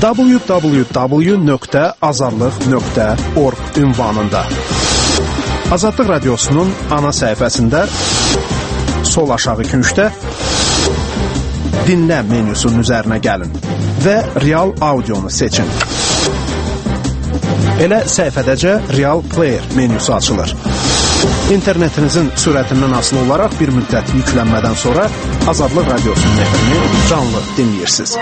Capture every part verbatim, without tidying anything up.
w w w nöqtə azadlıq nöqtə org ünvanında. Azadlıq Radiosu'nun ana səhifəsində sol aşağı küncdə dinlə menyusunun üzərinə gəlin və Real Audionu seçin. Elə səhifədəcə Real Player menyusu açılır. İnternetinizin sürətindən asılı olaraq bir müddət yüklənmədən sonra Azadlıq Radiosu'nun efrini canlı dinləyirsiniz.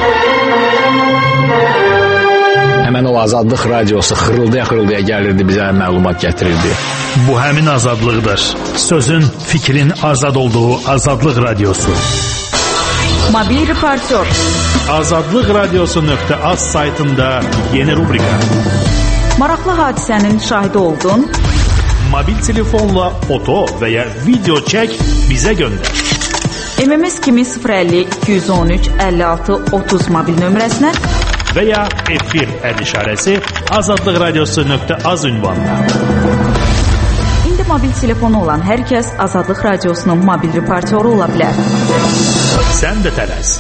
Həmən o Azadlıq Radiosu xırıldaya-xırıldaya gəlirdi, bizə məlumat gətirirdi. Bu həmin azadlıqdır. Sözün, fikrin azad olduğu Azadlıq Radiosu. Mobil reportör. azadlıq radiosu nöqtə az saytında yeni rubrika. Maraqlı hadisənin şahidi oldun. Mobil telefonla foto və ya video çək, bizə göndər. M M S kimi sıfır əlli iki yüz on üç əlli altı otuz mobil nömrəsinə və ya efir əl işarəsi azadlıq radiosu nöqtə az ünvanına. İndi mobil telefonu olan hər kəs Azadlıq Radiosunun mobil reportyoru ola bilər. Sən də tələs.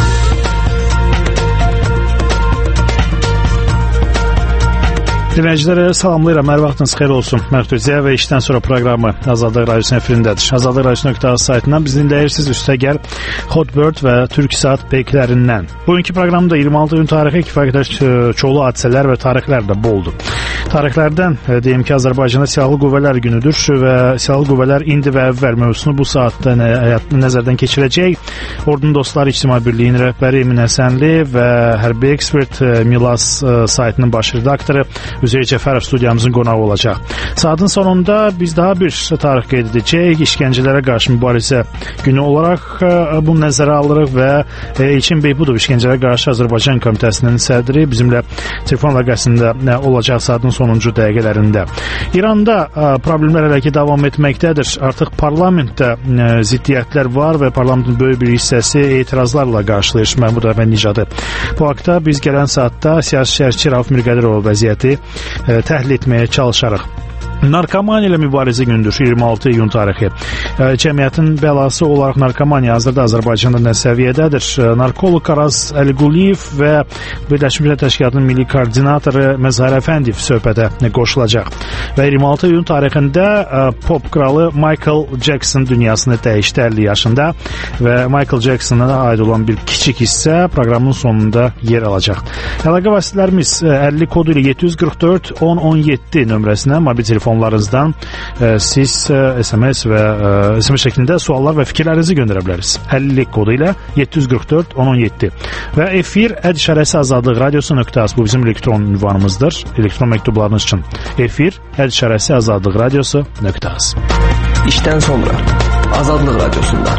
Dinləyicilərə salamlayıram, hər vaxtınız xeyir olsun. Mərtuzə və işdən sonra proqramı Azadlıq Radiosunun efirindədir. azadlıq radiosu nöqtə az saytından bizi dinləyirsiniz, üstəgəl Hotbird və Türksat peyklərindən. Bugünkü proqramda iyirmi altı iyun tarixi kifayət çoxlu hadisələr və tarixlər də boldur. Tarixlərdən deyim ki, Azərbaycanda Silahlı Qüvvələr günüdür və Silahlı Qüvvələr indi və əvvəl mövzusunu bu saatda nəzərdən keçirəcək. Ordunun Dostları İctimai Birliyinin rəhbəri Emin Həsənli və hərbi ekspert Milas saytının baş redaktoru Üzeyir Cəfərov studiyamızın qonağı olacaq. Saatın sonunda biz daha bir tarix qeyd edəcəyik. İşgəncələrə qarşı mübarizə günü olaraq bunu nəzərə alırıq və İlkin Beybudov İşgəncələrə qarşı Azərbaycan Komitəsinin sədri bizimlə telefon əlaqəsində olacaq saatın sonuncu dəqiqələrində. İranda problemlər hələ ki davam etməkdədir. Artıq parlamentdə ziddiyyətlər var və parlamentin böyük bir hissəsi etirazlarla qarşılayır Məhmud Əfəndi Nicadı. Bu haqda biz gələn saatda siyasi şərhçi Rauf Mirqədirov vəziyyəti təhlil etməyə çalışarıq. Narkomaniya ilə mübarizə gündür, iyirmi altı iyun tarixi. Cəmiyyətin bəlası olaraq narkomaniya hazırda Azərbaycanda nə səviyyədədir? Narkoloq Araz Əliquliyev və Birləşmiş Millətlər Təşkilatının milli koordinatoru Məzahir Əfəndiyev söhbətə qoşulacaq. Və iyirmi altı iyun tarixində pop kralı Michael Jackson dünyasını dəyişdi əlli yaşında və Michael Jacksona aid olan bir kiçik hissə proqramın sonunda yer alacaq. Əlaqə vasitələrimiz əlli kodu ilə yeddi yüz qırx dörd on on yeddi nömrəsinə mobil telefonlarınızdan siz S M S və S M S şəklində suallar və fikirlərinizi göndərə bilərsiniz. əlli kodu ilə yeddi yüz qırx dörd on on yeddi və efir əd işarəsi azadlıq radiosu nöqtə az bu bizim elektron ünvanımızdır. Elektron məktublarınız üçün efir əd işarəsi azadlıq radiosu nöqtə az. İşdən sonra Azadlıq Radiosunda.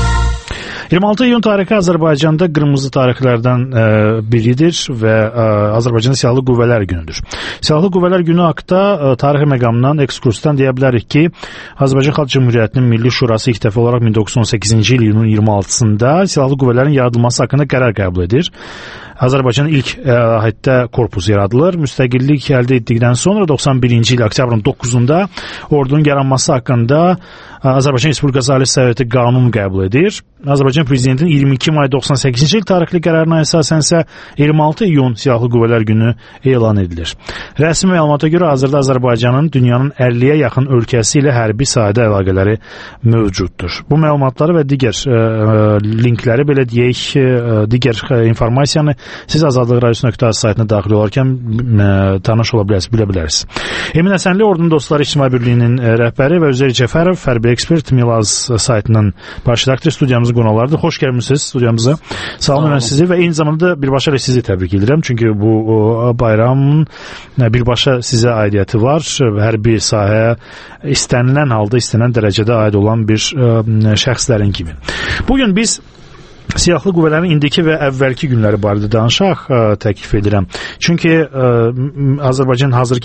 iyirmi altı iyun tarixi Azərbaycanda qırmızı tarixlərdən e, biridir və e, Azərbaycan Silahlı Qüvvələr günüdür. Silahlı Qüvvələr günü haqda e, tarixi məqamdan, ekskursdan deyə bilərik ki, Azərbaycan Xalq Cümhuriyyətinin Milli Şurası ilk dəfə olaraq min doqquz yüz on səkkizinci il iyunun iyirmi altısında Silahlı Qüvvələrin yaradılması haqqında qərar qəbul edir. Azərbaycanın ilk əhəddə korpus yaradılır. Müstəqillik əldə etdikdən sonra doxsan birinci il oktyabrın doqquzunda ordunun yaranması haqqında Azərbaycan Respublikası Ali Soveti qanun qəbul edir. Azərbaycan Prezidentinin iyirmi iki may doxsan səkkizinci il tarixli qərarına əsasənsə iyirmi altı iyun Silahlı Qüvvələr günü elan edilir. Rəsmi məlumata görə hazırda Azərbaycanın dünyanın əlliyə yaxın ölkəsi ilə hərbi sahədə əlaqələri mövcuddur. Bu məlumatları və digər ə, linkləri, belə deyək, ə, digər informasiyanı siz Azadlıq Radiosu nöqtə az saytına daxil olarkən ə, tanış ola bilərsiniz, bilə bilərsiniz. Emin Həsənli Ordunun Dostları İctimai Birliyinin rəhbəri və Üzeyir Cəfərov hərbi ekspert Milaz saytının baş redaktoru studiyamızın qonaqlarıdır. Xoş gəlmisiniz studiyamıza. Salam mən sizi və eyni zamanda birbaşa ilə sizi təbrik edirəm. Çünki bu o, bayramın birbaşa sizə aidiyyəti var. Hərbi sahəyə istənilən halda, istənilən dərəcədə aid olan bir ə, şəxslərin kimi. Bugün biz Silahlı Qüvvələrin indiki və əvvəlki günləri barədə danışaq ə, təklif edirəm. Çünki ə, Azərbaycan hazırki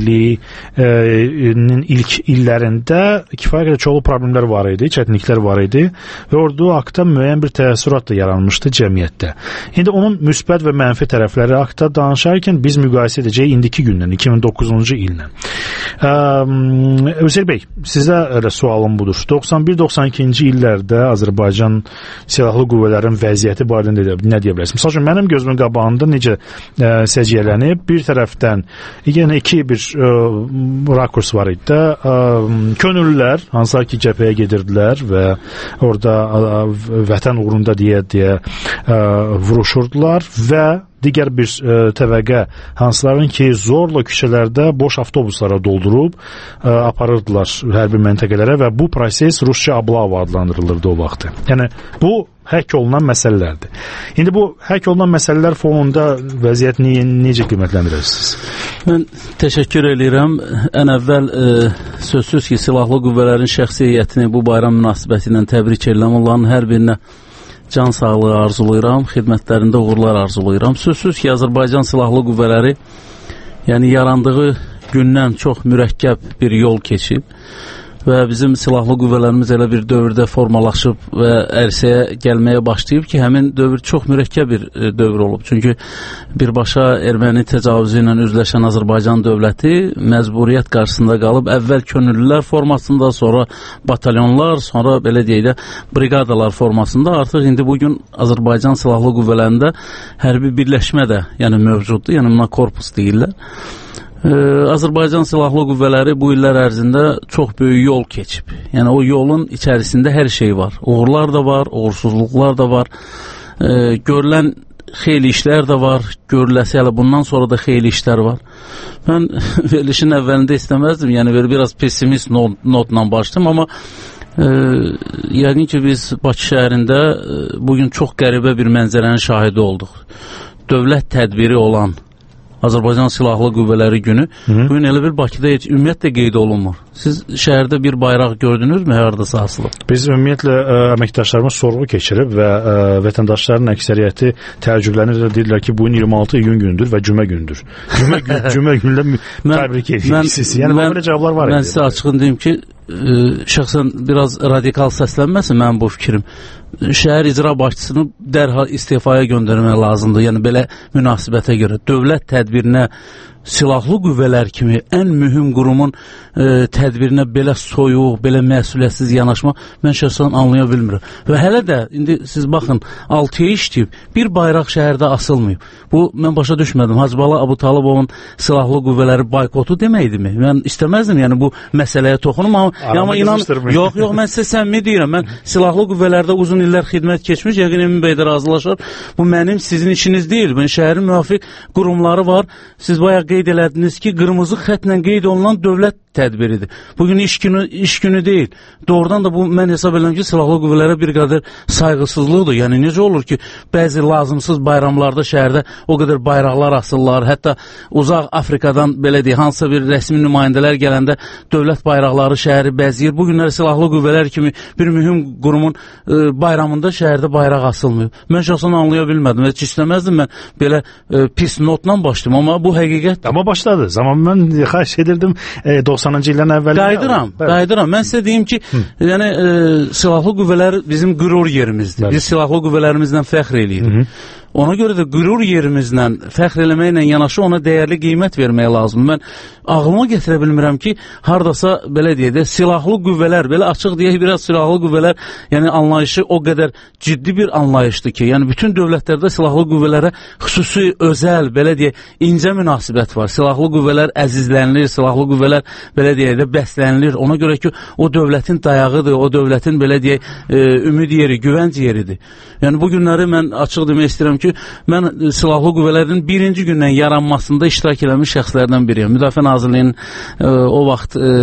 müstəqilliyinin ilk illərində kifayət qədər çoxlu problemlər var idi, çətinliklər var idi və ordu haqda müəyyən bir təəssürat da yaranmışdı cəmiyyətdə. İndi onun müsbət və mənfi tərəfləri haqda danışarkən biz müqayisə edəcəyik indiki gündən, iki min doqquzuncu illə. Özür bəy, sizə elə sualım budur. doxsan bir doxsan ikinci illərdə Azərbaycan Silahlı Qüvvələri qüvvələrin vəziyyəti barədə nə deyə bilərsiniz? Məsəl üçün, mənim gözümün qabağında necə ə, səciyyələnib, bir tərəfdən yenə iki bir ə, rakurs var idi də, ə, könüllülər, hansılar ki, cəbhəyə gedirdilər və orada ə, vətən uğrunda deyə deyə ə, vuruşurdular və digər bir ə, təbəqə hansıların ki, zorla küçələrdə boş avtobuslara doldurub ə, aparırdılar hərbi məntəqələrə və bu proses Rusça ablava adlandırılırdı o vaxtı. Yəni, bu həkk olunan məsələlərdir. İndi bu həkk olunan məsələlər fonunda vəziyyət ne, necə qiymətləndirirsiniz? Mən təşəkkür edirəm. Ən əvvəl ə, sözsüz ki, silahlı qüvvələrin şəxsi heyətini bu bayram münasibəti ilə təbrik edirəm. Onların hər birinə can sağlığı arzulayıram, xidmətlərində uğurlar arzulayıram. Sözsüz ki, Azərbaycan Silahlı Qüvvələri yəni yarandığı gündən çox mürəkkəb bir yol keçib və bizim silahlı qüvvələrimiz elə bir dövrdə formalaşıb və ərsəyə gəlməyə başlayıb ki, həmin dövr çox mürəkkəb bir dövr olub. Çünki birbaşa erməni təcavüzü ilə üzləşən Azərbaycan dövləti məcburiyyət qarşısında qalıb, əvvəl könüllülər formasında, sonra batalyonlar, sonra belə deyək də briqadalar formasında, artıq indi bugün Azərbaycan silahlı qüvvələrində hərbi birləşmə də yəni mövcuddur, yəni buna korpus deyirlər. Ee, Azərbaycan Silahlı Qüvvələri bu illər ərzində çox böyük yol keçib. Yəni o yolun içərisində hər şey var. Uğurlar da var, uğursuzluqlar da var. Ee, görülən xeyli işlər də var. Görüləsi hələ bundan sonra da xeyli işlər var. Mən verilişin əvvəlində istəməzdim. Yəni böyle biraz pessimist not, notla başladım, amma e, yəqin ki biz Bakı şəhərində e, bugün çox qəribə bir mənzərənin şahidi olduq. Dövlət tədbiri olan Azərbaycan Silahlı Qüvvələri günü bu gün elə bir Bakıda heç ümumiyyətlə qeyd olunmur. Siz şəhərdə bir bayraq gördünüzmü, hardasa asılıb? Biz ümumiyyətlə ə, əməkdaşlarımız sorğu keçirib və ə, vətəndaşların əksəriyyəti təəccüblənir və deyirlər ki, bu gün iyirmi altı iyun gündür və cümə gündür. Cümə, gün, cümə günlə təbrik edirsiniz. Yəni mən, belə cavablar var. Mən sizə açığını deyim ki, ə, şəxsən biraz radikal səslənməsin mənim bu fikrim. Şəhər icra başçısını dərhal istifaya göndərmək lazımdır. Yəni belə münasibətə görə dövlət tədbirinə silahlı qüvvələr kimi ən mühüm qurumun e, tədbirinə belə soyuq, belə məsuliyyətsiz yanaşma mən şəxsən anlaya bilmirəm. Və hələ də indi siz baxın, altıya işləyib, bir bayraq şəhərdə asılmayıb. Bu mən başa düşmədim. Hacıbala Abutalıbovun silahlı qüvvələri boykotu deməkdirmi? Mən istəməzdim yəni bu məsələyə toxunum, amma amma inan yox, yox, mən sizə səmimi deyirəm. Mən silahlı qüvvələrdə uzun illər xidmət keçmiş, yəqin Emin bəy də razılaşar. Bu mənim sizin işiniz deyil. Mən şəhərin müvafiq qurumları var. Siz bayaq qeyd elədiniz ki, qırmızı xətlə qeyd olunan dövlət tədbiridir. Bugün iş günü, iş günü deyil. Doğrudan da bu mən hesab edirəm ki, silahlı qüvvələrə bir qədər sayğısızlıqdır. Yəni necə olur ki, bəzi lazımsız bayramlarda şəhərdə o qədər bayraqlar asırlar, hətta uzaq Afrikadan belə deyək, hansısa bir rəsmi nümayəndələr gələndə dövlət bayraqları şəhəri bəzəyir. Bu günlər silahlı qüvvələr kimi bir mühüm qurumun e, bayramında şəhərdə bayraq asılmıyor. Mən şəxsən anlaya bilmədim. Heç istəməzdim mən belə e, pis notla başlayım, amma bu həqiqətdir. Amma başladı. Zaman mən xahiş edirdim e, doxsanıncı illərin əvvəlində. Qayıdıram, qayıdıram. Mən sizə deyim ki, Hı. yəni e, silahlı qüvvələr bizim qürur yerimizdir. Bəli. Biz silahlı qüvvələrimizdən fəxr eləyirik. Ona görə də qürur yerimizlə, fəxr eləməklə yanaşı ona dəyərli qiymət vermək lazım. Mən ağlıma gətirə bilmirəm ki, hardasa belə deyək də silahlı qüvvələr, belə açıq deyək biraz silahlı qüvvələr, yəni anlayışı o qədər ciddi bir anlayışdır ki, yəni bütün dövlətlərdə silahlı qüvvələrə xüsusi, özəl, belə deyək, incə münasibət var. Silahlı qüvvələr əzizlənilir, silahlı qüvvələr belə deyək də bəslənilir. Ona görə ki, o dövlətin dayağıdır, o dövlətin belə deyək, e, ümid yeri, güvənc yeridir. Yəni bu günləri mən açıq demək istəyirəm ki, mən silahlı qüvvələrin birinci gündən yaranmasında iştirak eləmiş şəxslərdən biriyəm. Müdafiə Nazirliyinin e, o vaxt e,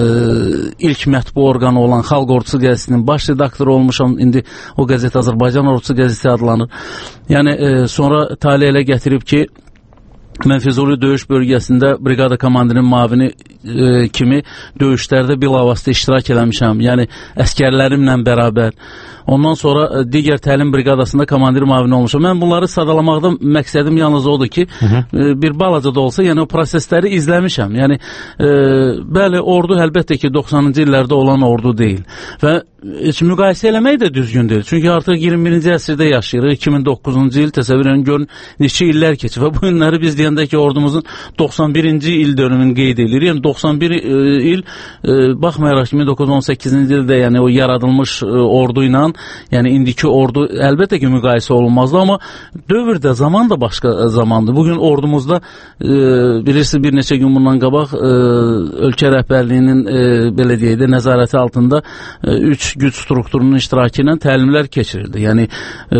ilk mətbu orqanı olan Xalq Ordusu qəzetinin baş redaktoru olmuşam. İndi o qəzet Azərbaycan Ordusu qəzeti adlanır. Yəni e, sonra tali elə gətirib ki, mən Füzuli döyüş bölgəsində briqada komandirinin mavini e, kimi döyüşlərdə bilavasitə iştirak eləmişəm. Yəni əskərlərimlə bərabər. Ondan sonra e, digər təlim briqadasında komandir mavini olmuşam. Mən bunları sadalamaqda məqsədim yalnız odur ki, hı -hı. E, bir balaca da olsa, yəni o prosesləri izləmişəm. Yəni e, bəli, ordu əlbəttə ki, doxsanıncı illərdə olan ordu deyil. Və heç müqayisə eləmək də düzgün deyil. Çünki artıq iyirmi birinci əsrdə yaşayırıq. iki min doqquzuncu il təsəvvür edin, görün neçə illər keçib və bu günləri biz deyəndə ki, ordumuzun doxsan birinci il dönümünü qeyd edir. Yəni doxsan bir e, il e, baxmayaraq ki, min doqquz yüz on səkkizinci ildə yəni o yaradılmış e, ordu ilə, yəni indiki ordu əlbəttə ki, müqayisə olunmazdı, amma dövrdə zaman da başqa zamandır. Bugün ordumuzda e, bilirsiniz bir neçə gün bundan qabaq e, ölkə rəhbərliyinin e, belə deyək də nəzarəti altında e, üç güc strukturunun iştirakı ilə təlimlər keçirildi. Yəni e,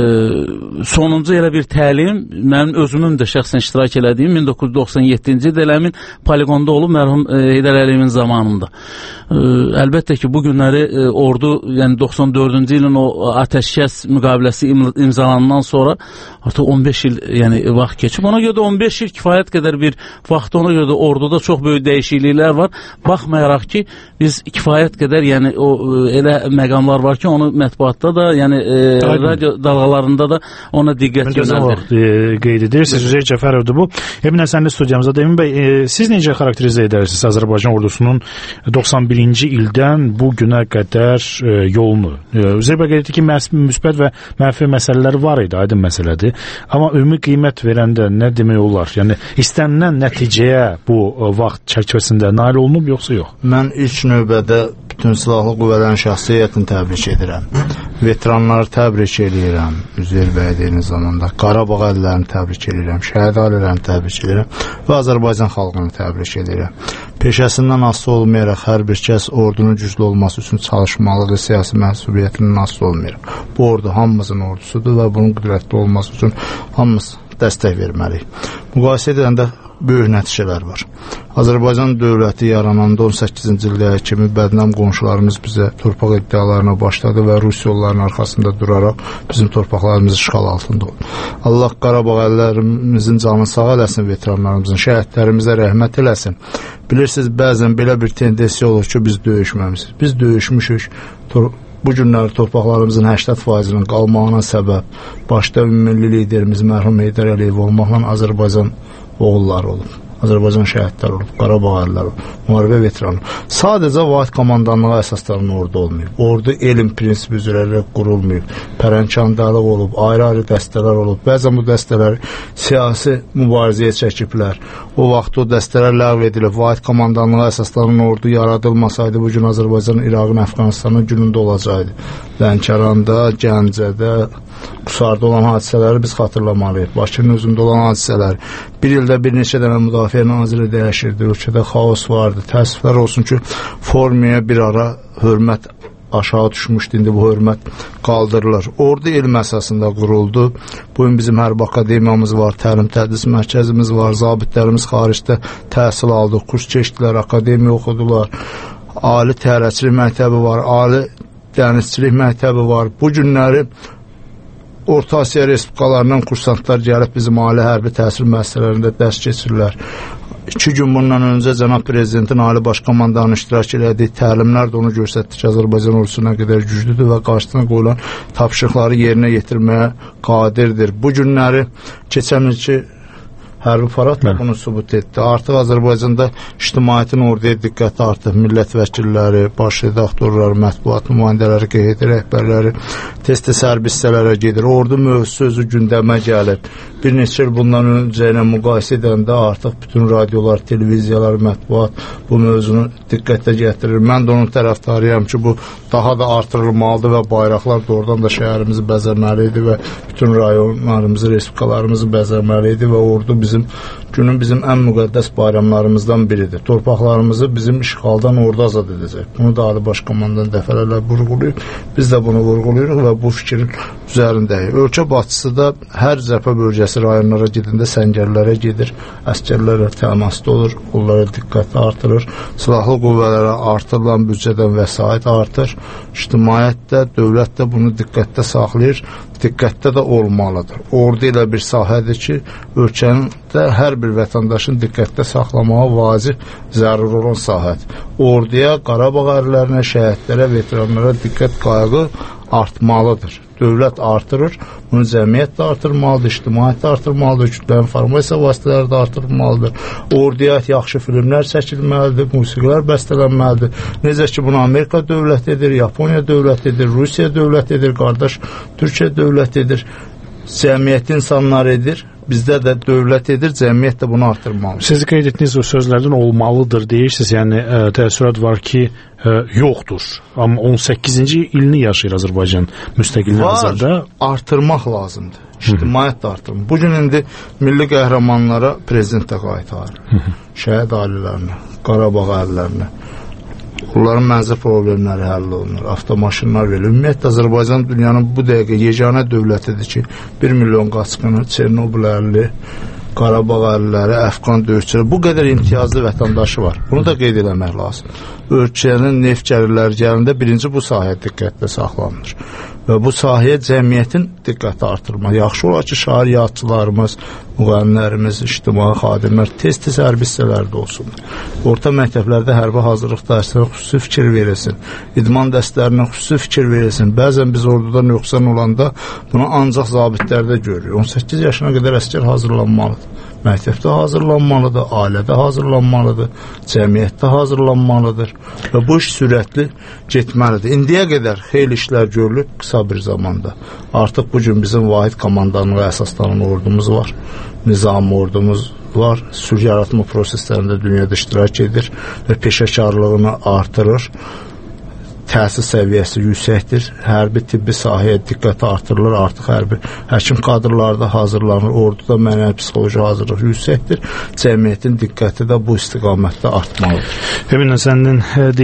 sonuncu elə bir təlim mənim özümün də şəxsən iştirak elədiyim min doqquz yüz doxsan yeddinci ildə eləmin poligonda olub mərhum e, Heydər Əliyevin zamanında. E, əlbəttə ki, bu günləri e, ordu, yəni doxsan dördüncü ilin o atəşkəs müqaviləsi imzalandan sonra artıq on beş il yəni vaxt keçib. Ona görə də on beş il kifayət qədər bir vaxt, ona görə də orduda çox böyük dəyişikliklər var. Baxmayaraq ki, biz kifayət qədər yəni o elə məqamlar var ki, onu mətbuatda da, yəni e, radio dalğalarında da ona diqqət yönəldir. E, qeyd edirsiniz. Üzeyir Cəfərovdur bu. Emin Həsənli studiyamızda. Emin bəy, e, siz necə xarakterizə edərsiniz Azərbaycan ordusunun doxsan birinci ildən bu günə qədər e, yolunu? E, Üzeyir bəy qeyd etdi ki, müsbət və mənfi məsələlər var idi, aydın məsələdir. Amma ümumi qiymət verəndə nə demək olar? Yəni istənilən nəticəyə bu e, vaxt çərçivəsində nail olunub yoxsa yox? Mən ilk növbədə bütün silahlı qüvvələrin şəxsiyyətini təbrik edirəm. Veteranları təbrik edirəm. Üzeyir bəy deyilən zamanda Qarabağ əllərini təbrik edirəm. Şəhid ailərini təbrik edirəm və Azərbaycan xalqını təbrik edirəm. Peşəsindən asılı olmayaraq hər bir kəs ordunun güclü olması üçün çalışmalıdır, siyasi məsuliyyətindən asılı olmayaraq. Bu ordu hamımızın ordusudur və bunun qüdrətli olması üçün hamımız dəstək verməliyik. Müqayisə edəndə böyük nəticələr var. Azərbaycan dövləti yarananda on səkkizinci ildə kimi bədnam qonşularımız bizə torpaq iddialarına başladı və Rus yollarının arxasında duraraq bizim torpaqlarımız işğal altında oldu. Allah Qarabağ əllərimizin canını sağ eləsin, veteranlarımızın, şəhidlərimizə rəhmət eləsin. Bilirsiniz, bəzən belə bir tendensiya olur ki, biz döyüşməmişik. Biz döyüşmüşük. Bu günləri torpaqlarımızın səksən faizinin qalmağına səbəb başda ümumi liderimiz mərhum Heydər Əliyev olmaqla Azərbaycan oğulları olub. Azərbaycan şəhidlər olub, Qarabağ əlləri olub, müharibə veteranı. Sadəcə vahid komandanlığa əsaslanan ordu olmayıb. Ordu elm prinsipi üzrə qurulmayıb. Pərənkandalıq olub, ayrı-ayrı dəstələr olub. Bəzən bu dəstələr siyasi mübarizəyə çəkiblər. O vaxt o dəstələr ləğv edilib. Vahid komandanlığa əsaslanan ordu yaradılmasaydı, bugün Azərbaycan, İraqın, Əfqanistanın günündə olacaqdı. Lənkəranda, Gəncədə, Qusarda olan hadisələri biz xatırlamalıyıq. Bakının özündə olan hadisələri. Bir ildə bir neçə dənə müdafiə naziri dəyişirdi. Ölkədə xaos vardı. Təəssüflər olsun ki, formaya bir ara hörmət aşağı düşmüşdü. İndi bu hörmət qaldırılır. Ordu elm əsasında quruldu. Bugün bizim hərbi akademiyamız var, təlim tədris mərkəzimiz var, zabitlərimiz xaricdə təhsil aldı, kurs keçdilər, akademiya oxudular. Ali təyyarəçilik məktəbi var, ali dənizçilik məktəbi var. Bu günləri Orta Asiya respublikalarından kursantlar gəlib bizim ali hərbi təhsil müəssisələrində dərs keçirirlər. İki gün bundan öncə Cənab Prezidentin Ali Baş Komandanın iştirak elədiyi təlimlər də onu göstərdi ki, Azərbaycan ordusu nə qədər güclüdür və qarşısına qoyulan tapşırıqları yerinə yetirməyə qadirdir. Bu günləri keçən ilki hərbi parad da bunu sübut etdi. Artıq Azərbaycanda ictimaiyyətin orduya diqqəti artıq, millət vəkilləri, baş redaktorlar, mətbuat nümayəndələri, Q H D rəhbərləri tez-tez hərbi hissələrə gedir. Ordu mövzusu özü gündəmə gəlib. Bir neçə il bundan öncə ilə müqayisə edəndə artıq bütün radiolar, televiziyalar, mətbuat bu mövzunu diqqətə gətirir. Mən də onun tərəfdarıyam ki, bu daha da artırılmalıdır və bayraqlar doğrudan da şəhərimizi bəzəməlidir və bütün rayonlarımızı, respublikalarımızı bəzəməlidir və ordu bizim günün bizim ən müqəddəs bayramlarımızdan biridir. Torpaqlarımızı bizim işğaldan ordu azad edəcək. Bunu da Ali Baş Komandan dəfələrlə vurğulayıb. Biz də bunu vurğulayırıq və bu fikrin üzərindəyik. Ölkə başçısı da hər cəbhə bölgəsi rayonlara gedəndə səngərlərə gedir, əsgərlərlə təmasda olur, onlara diqqəti artırır, silahlı qüvvələrə artırılan büdcədən vəsait artır. İctimaiyyət də, dövlət də bunu diqqətdə saxlayır, diqqətdə də olmalıdır. Ordu ilə bir sahədir ki, ölkənin də hər bir vətəndaşın diqqətdə saxlamağa vacib, zərur olan sahədir. Orduya, Qarabağ ərlərinə, şəhidlərə, veteranlara diqqət, qayğı artmalıdır. Dövlət artırır, bunu cəmiyyət də artırmalıdır, ictimaiyyət də artırmalıdır, kütlə informasiya vasitələri də artırmalıdır. Orduya yaxşı filmlər çəkilməlidir, musiqilər bəstələnməlidir. Necə ki, bunu Amerika dövlət edir, Yaponiya dövlət edir, Rusiya dövlət edir, qardaş Türkiyə dövlət edir, cəmiyyət insanlar edir. bizdə də dövlət edir, cəmiyyət də bunu artırmalıdır. Siz qeyd etdiyiniz o sözlərdən olmalıdır deyirsiniz, yəni ə, təəssürat var ki, ə, yoxdur. Amma on səkkizinci ilini yaşayır Azərbaycan müstəqilliyi azada. Var, artırmaq lazımdır. İctimaiyyət də artırmaq. Bugün indi milli qəhrəmanlara prezident də qaytarır. Şəhid ailələrinə, Qarabağ əhəllərinə. Onların mənzil problemləri həll olunur, avtomaşınlar verilir. Ümumiyyətlə, Azərbaycan dünyanın bu dəqiqə yeganə dövlətidir ki, bir milyon qaçqını, Çernobil əhli, Qarabağ əhliləri, Əfqan döyüşçüləri, bu qədər imtiyazlı vətəndaşı var. Bunu da qeyd eləmək lazım. Ölkənin neft gəlirləri gəlində birinci bu sahəyə diqqətlə saxlanılır. Və bu sahəyə cəmiyyətin diqqəti artırmaq. Yaxşı olar ki, şariyyatçılarımız, müğənnilərimiz, ictimai xadimlər tez-tez hərbi hissələrdə olsun. Orta məktəblərdə hərbi hazırlıq dərslərinə xüsusi fikir verilsin. İdman dərslərinə xüsusi fikir verilsin. Bəzən biz orduda nöqsan olanda bunu ancaq zabitlərdə görürük. on səkkiz yaşına qədər əsgər hazırlanmalıdır. Məktəbdə hazırlanmalıdır, ailədə hazırlanmalıdır, cəmiyyətdə hazırlanmalıdır və bu iş sürətli getməlidir. İndiyə qədər xeyli işlər görülüb qısa bir zamanda. Artıq bugün bizim vahid komandanlığa əsaslanan ordumuz var, nizami ordumuz var, sülh yaratma proseslərində dünyada iştirak edir və peşəkarlığını artırır. Təhsil səviyyəsi yüksəkdir, hərbi tibbi sahəyə diqqəti artırılır, artıq hərbi həkim kadrları da hazırlanır, orduda mənəvi psixoloji hazırlıq yüksəkdir, cəmiyyətin diqqəti də bu istiqamətdə artmalıdır. Eminlə sənin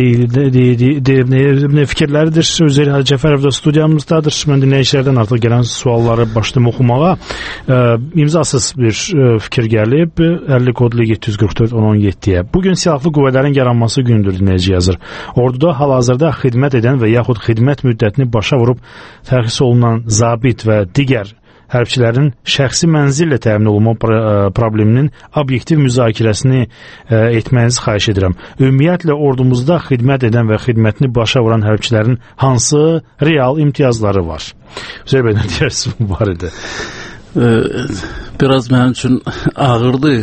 fikirləridir. Üzeyir Hacı Cəfərov da studiyamızdadır. Mən dinləyicilərdən artıq gələn sualları başlayım oxumağa. İmzasız bir fikir gəlib, əlli kodlu yeddi yüz qırx dörd on on yeddiyə. Bugün silahlı qüvvələrin yaranması gündür, dinləyici yazır. Orduda hal-hazırda xidmət edən və yaxud xidmət müddətini başa vurub tərxis olunan zabit və digər hərbçilərin şəxsi mənzillə təmin olunma probleminin obyektiv müzakirəsini etməyinizi xahiş edirəm. Ümumiyyətlə, ordumuzda xidmət edən və xidmətini başa vuran hərbçilərin hansı real imtiyazları var? Üzeyir bəy, nə deyərsiniz bu barədə? Biraz mənim üçün ağırdı.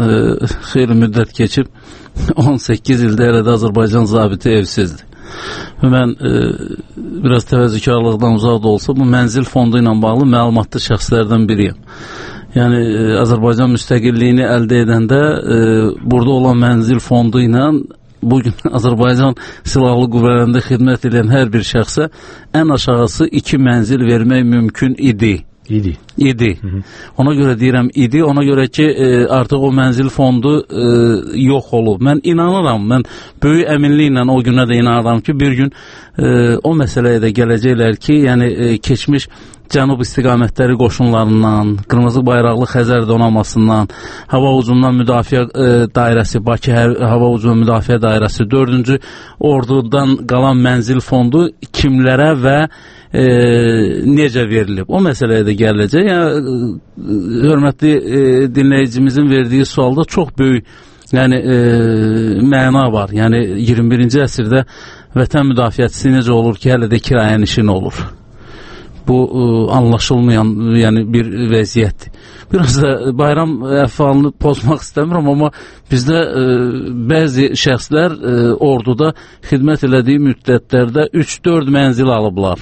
Xeyli müddət keçib on səkkiz ildə elə də Azərbaycan zabiti evsizdir. Mən e, biraz təvəzzükarlıqdan uzaq da olsa bu mənzil fondu ilə bağlı məlumatlı şəxslərdən biriyəm. Yəni e, Azərbaycan müstəqilliyini əldə edəndə e, burada olan mənzil fondu ilə bugün Azərbaycan silahlı qüvvələrində xidmət edən hər bir şəxsə ən aşağısı iki mənzil vermək mümkün idi. İdi. İdi. Hı -hı. Ona görə deyirəm idi, ona görə ki e, artıq o mənzil fondu e, yox olub. Mən inanıram, mən böyük əminliklə o günə də inanıram ki, bir gün e, o məsələyə də gələcəklər ki, yəni e, keçmiş cənub istiqamətləri qoşunlarından, qırmızı bayraqlı Xəzər donanmasından, hava hücumundan müdafiə e, dairəsi, Bakı hava hücumu müdafiə dairəsi, dördüncü ordudan qalan mənzil fondu kimlərə və e, necə verilib? O məsələyə də gələcək. Yəni, hörmətli e, dinləyicimizin verdiyi sualda çox böyük yəni, e, məna var. Yəni, iyirmi birinci əsrdə vətən müdafiəçisi necə olur ki, hələ də kirayən işin olur. Bu e, anlaşılmayan yəni, bir vəziyyətdir. Biraz da bayram əhvalını pozmaq istəmirəm, amma bizdə e, bəzi şəxslər e, orduda xidmət elədiyi müddətlərdə üç dörd mənzil alıblar.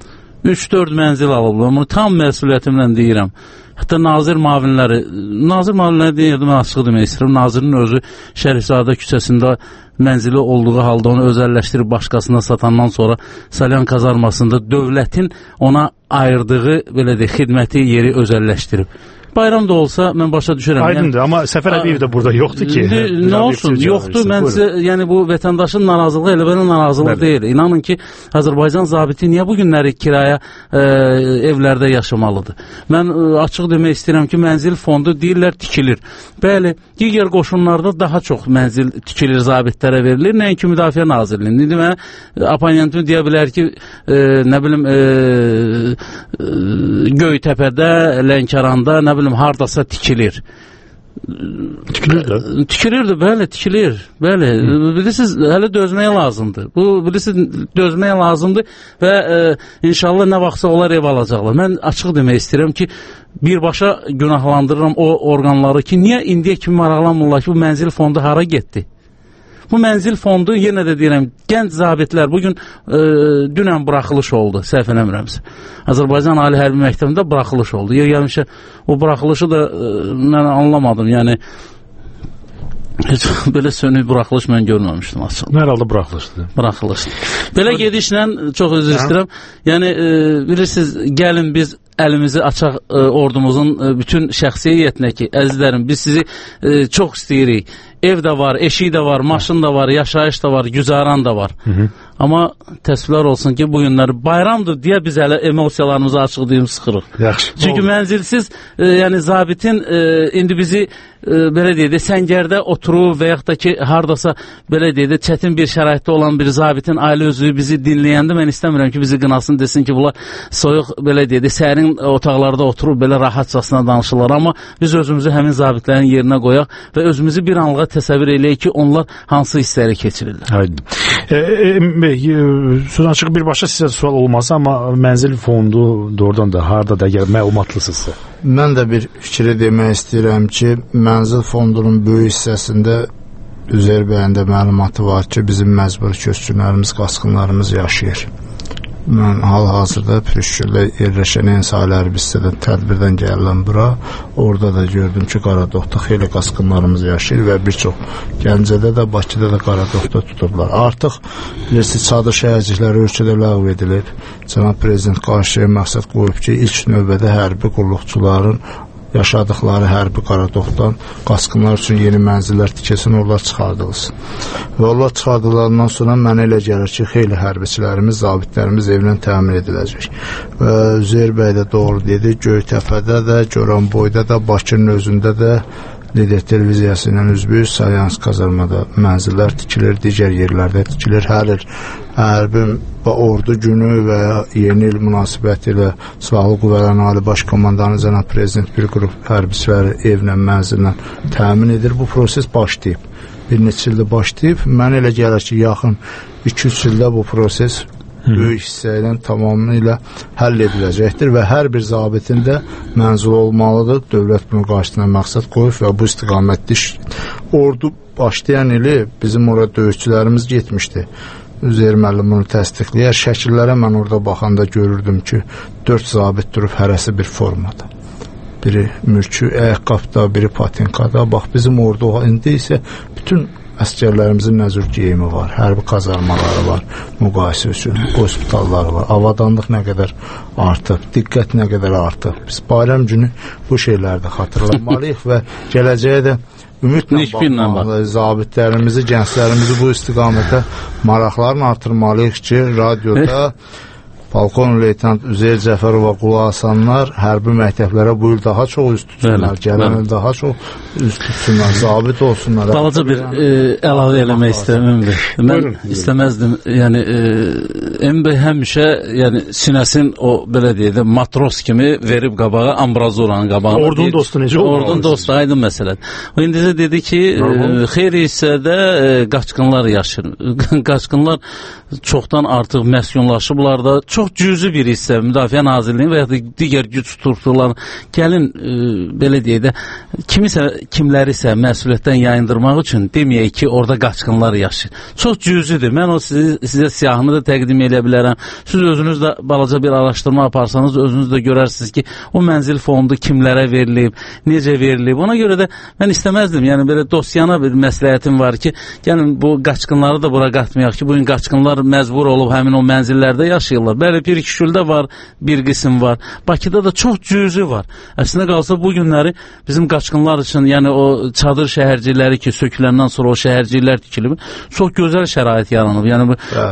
üç dörd mənzil alıblar. Bunu tam məsuliyyətimlə deyirəm. Hətta nazir mavinləri, nazir mavinləri deyirdim, mən açıq demək istəyirəm. Nazirin özü Şərifzadə küçəsində mənzili olduğu halda onu özəlləşdirib başqasına satandan sonra Salyan kazarmasında dövlətin ona ayırdığı belə deyək, xidməti yeri özəlləşdirib. Bayram da olsa mən başa düşürəm. Aydındır, yəni, amma Səfər Əliyev də burada yoxdur ki. Ne, nə olsun, yoxdur. Mən sizə, yəni bu vətəndaşın narazılığı elə belə narazılıq Bəli. deyil. İnanın ki, Azərbaycan zabiti niyə bu günləri kiraya e, evlərdə yaşamalıdır? Mən e, açıq demək istəyirəm ki, mənzil fondu deyirlər tikilir. Bəli, digər qoşunlarda daha çox mənzil tikilir, zabitlərə verilir. Nəinki Müdafiə Nazirliyinin. İndi mənə oponentim deyə bilər ki, e, nə bilim e, e, Göytəpədə, Lənkəranda, nə bilim hardasa tikilir. Tikilir də. Tikilir də, bəli, tikilir. Bəli, Hı. bilirsiniz, hələ dözməyə lazımdır. Bu, bilirsiniz, dözməyə lazımdır və e, inşallah nə vaxtsa onlar ev alacaqlar. Mən açıq demək istəyirəm ki, birbaşa günahlandırıram o orqanları ki, niyə indiyə kimi maraqlanmırlar ki, bu mənzil fondu hara getdi? Bu mənzil fondu, yenə də deyirəm, gənc zabitlər bugün e, dünən buraxılış oldu, səhv eləmirəmsə. Azərbaycan Ali Hərbi Məktəbində buraxılış oldu. Yemişə o buraxılışı da e, mən anlamadım. Yəni heç belə sönük buraxılış mən görməmişdim aslında. Hər halda buraxılışdı. Buraxılışdı. Belə gedişlə çox üzr istəyirəm. Yəni e, bilirsiniz, gəlin biz əlimizi açaq e, ordumuzun e, bütün şəxsiyyətinə ki, əzizlərim, biz sizi e, çox istəyirik. Ev də var, eşik də var, maşın da var, yaşayış da var, güzaran da var. Hı -hı. Amma təəssüflər olsun ki, bu günləri bayramdır deyə biz hələ emosiyalarımızı açıq deyim sıxırıq. Yaxşı. Çünki mənzilsiz, e, yəni zabitin e, indi bizi e, belə deyək də səngərdə oturub və yaxud da ki, hardasa belə deyək də çətin bir şəraitdə olan bir zabitin ailə özü bizi dinləyəndə mən istəmirəm ki, bizi qınasın, desin ki, bunlar soyuq belə deyək də sərin otaqlarda oturub belə rahatçasına danışırlar. Amma biz özümüzü həmin zabitlərin yerinə qoyaq və özümüzü bir anlığa təsəvvür eləyək ki, onlar hansı hissləri keçirirlər. Haydi. E, e, söz açıq birbaşa sizə sual olmaz, amma mənzil fondu doğrudan da harda da əgər məlumatlısınızsa. Mən də bir fikri demək istəyirəm ki, mənzil fondunun böyük hissəsində Üzeyir bəyin də məlumatı var ki, bizim məcbur köçkünlərimiz, qaçqınlarımız yaşayır. Mən hal-hazırda Pürüşkürdə yerləşən Ensali hərbi hissədən tədbirdən gəlirəm bura. Orada da gördüm ki, Qaradoqda xeyli qaçqınlarımız yaşayır və bir çox Gəncədə də, Bakıda da Qaradoqda tutublar. Artıq bilirsiniz, çadır şəhərcikləri ölkədə ləğv edilir. Cənab Prezident qarşıya məqsəd qoyub ki, ilk növbədə hərbi qulluqçuların yaşadıkları hərbi Qaradoqdan qaçqınlar üçün yeni mənzillər tikilsin, onlar çıxardılsın. Və onlar çıxardılandan sonra mənə elə gəlir ki, xeyli hərbiçilərimiz, zabitlərimiz evlə təmin ediləcək. Və Üzeyir bəy də doğru dedi, Göytəpədə də, Goranboyda da, Bakının özündə də Lider televiziyası ilə üzbüyüz Salyans kazarmada mənzillər tikilir, digər yerlərdə tikilir. Hər il hərbi və ordu günü və yeni il münasibəti ilə Silahlı Qüvvələrin Ali Baş Komandanı Cənab Prezident bir qrup hərbiçiləri evlə, mənzillə təmin edir. Bu proses başlayıb. Bir neçə ildə başlayıb. Mənə elə gəlir ki, yaxın iki üç ildə bu proses böyük hissə ilə tamamilə həll ediləcəkdir və hər bir zabitin də mənzil olmalıdır. Dövlət bunu qarşısına məqsəd qoyub və bu istiqamətdə ordu başlayan ili bizim orada döyüşçülərimiz getmişdi. Üzeyir müəllim bunu təsdiqləyər. Şəkillərə mən orada baxanda görürdüm ki, dörd zabit durub hərəsi bir formada. Biri mülkü ayaqqabda, biri patinkada. Bax, bizim orada indi isə bütün əskərlərimizin nə cür geyimi var, hərbi kazarmaları var, müqayisə üçün, hospitalları var, avadanlıq nə qədər artıb, diqqət nə qədər artıb. Biz bayram günü bu şeylərdə xatırlamalıyıq və gələcəyə də ümidlə baxmalıyıq. Zabitlərimizi, gənclərimizi bu istiqamətə maraqlarını artırmalıyıq ki, radioda Polkovnik Leytenant Üzeyir Cəfərova qulaq asanlar hərbi məktəblərə bu il daha çox üst tutsunlar, gələn il daha çox üst tutsunlar, zabit olsunlar. Balaca bir e, əlavə eləmək istəyirəm. Mən Buyurun. istəməzdim. Yəni e, Embe həmişə yəni sinəsin o belə deyək də matros kimi verib qabağa, ambrazoranın qabağına. Ordunun dostu necə olur? Ordunun dostu aydın məsələn. O indicə dedi ki, e, xeyli hissədə e, qaçqınlar yaşayır. Qaçqınlar çoxdan artıq məskunlaşıblar da. Çox cüzi bir hissə Müdafiə Nazirliyinin və ya da digər güc strukturlarının gəlin e, belə deyək də kimisə, kimlərisə məsuliyyətdən yayındırmaq üçün deməyək ki, orada qaçqınlar yaşayır. Çox cüzidir. Mən o sizi, sizə siyahını da təqdim edə bilərəm. Siz özünüz də balaca bir araşdırma aparsanız özünüz də görərsiniz ki, o mənzil fondu kimlərə verilib, necə verilib. Ona görə də mən istəməzdim. Yəni belə dosyana bir məsləhətim var ki, gəlin bu qaçqınları da bura qatmayaq ki, bugün qaçqınlar məcbur olub həmin o mənzillərdə yaşayırlar. Bəli, bir Pirküşüldə var, bir qism var. Bakıda da çox cüzi var. Əslində qalsa bu günləri bizim qaçqınlar üçün, yəni o çadır şəhərcikləri ki, söküləndən sonra o şəhərciklər tikilib, çox gözəl şərait yaranıb. Yəni bu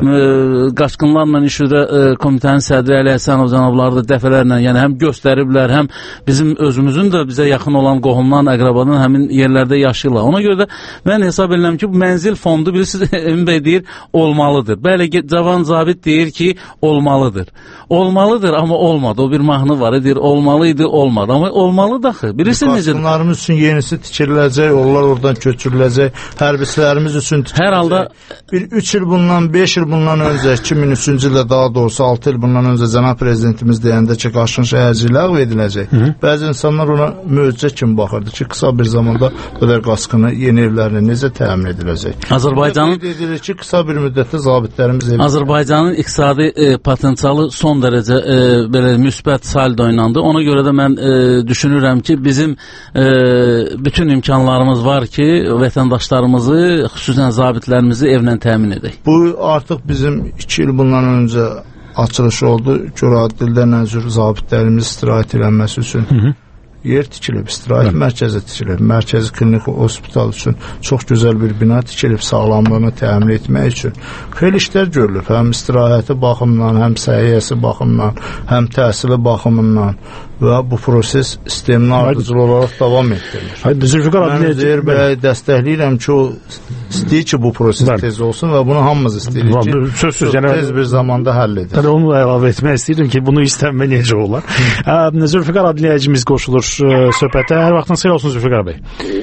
ə, qaçqınlarla iş üzrə komitənin sədri Əli Həsənov cənabları da dəfələrlə, yəni həm göstəriblər, həm bizim özümüzün də bizə yaxın olan qohumdan, əqrabadan həmin yerlərdə yaşayırlar. Ona görə də mən hesab edirəm ki, bu mənzil fondu bilirsiniz, Emin bəy deyir, olmalıdır. Bəli, cavan zabit deyir ki, olmalıdır. olmalıdır. Olmalıdır, amma olmadı. O bir mahnı var, deyir, olmalıydı, olmadı. Amma olmalı daxı. Bilirsin necə? Qasımlarımız üçün yenisi tikiriləcək, onlar oradan köçürüləcək, hərbiçilərimiz üçün tikiriləcək. Hər halda bir üç il bundan, beş il bundan öncə, iki min üçüncü ildə daha doğrusu altı il bundan öncə cənab prezidentimiz deyəndə ki, Qaşın şəhərciliyi ləğv ediləcək. Hı -hı. Bəzi insanlar ona möcüzə kimi baxırdı ki, qısa bir zamanda qədər qaskını, yeni evlərini necə təmin ediləcək. Azərbaycanın qeyd edilir ki, qısa bir müddətdə zabitlərimiz ev Azərbaycanın iqtisadi e, potensialı son dərəcə e, belə müsbət saldo ilə. Ona görə də mən e, düşünürəm ki, bizim e, bütün imkanlarımız var ki, vətəndaşlarımızı, xüsusən zabitlərimizi evlə təmin edək. Bu artıq bizim iki il bundan öncə açılış oldu. Güradildə nəcür zabitlərimiz istirahət edilməsi üçün Hı -hı. yer tikilib, istirahət Hı. mərkəzi tikilib, mərkəzi klinik hospital üçün çox gözəl bir bina tikilib, sağlamlığını təmin etmək üçün xeyli işlər görülüb, həm istirahəti baxımından, həm səhiyyəsi baxımından, həm təhsili baxımından və bu proses sistemin ardıcıl olaraq davam etdirilir. Mən Zeyir bəy dəstəkləyirəm ki, o istəyir ki, bu proses Bəli. tez olsun və bunu hamımız istəyirik ki, Sözsüz, çox yəni, tez bir zamanda həll edir. Onu da əlavə etmək istəyirəm ki, bunu istənmə necə olar. Zülfikar adliyəcimiz qoşulur söhbətə. Hər vaxtınız xeyir olsun Zülfikar bəy.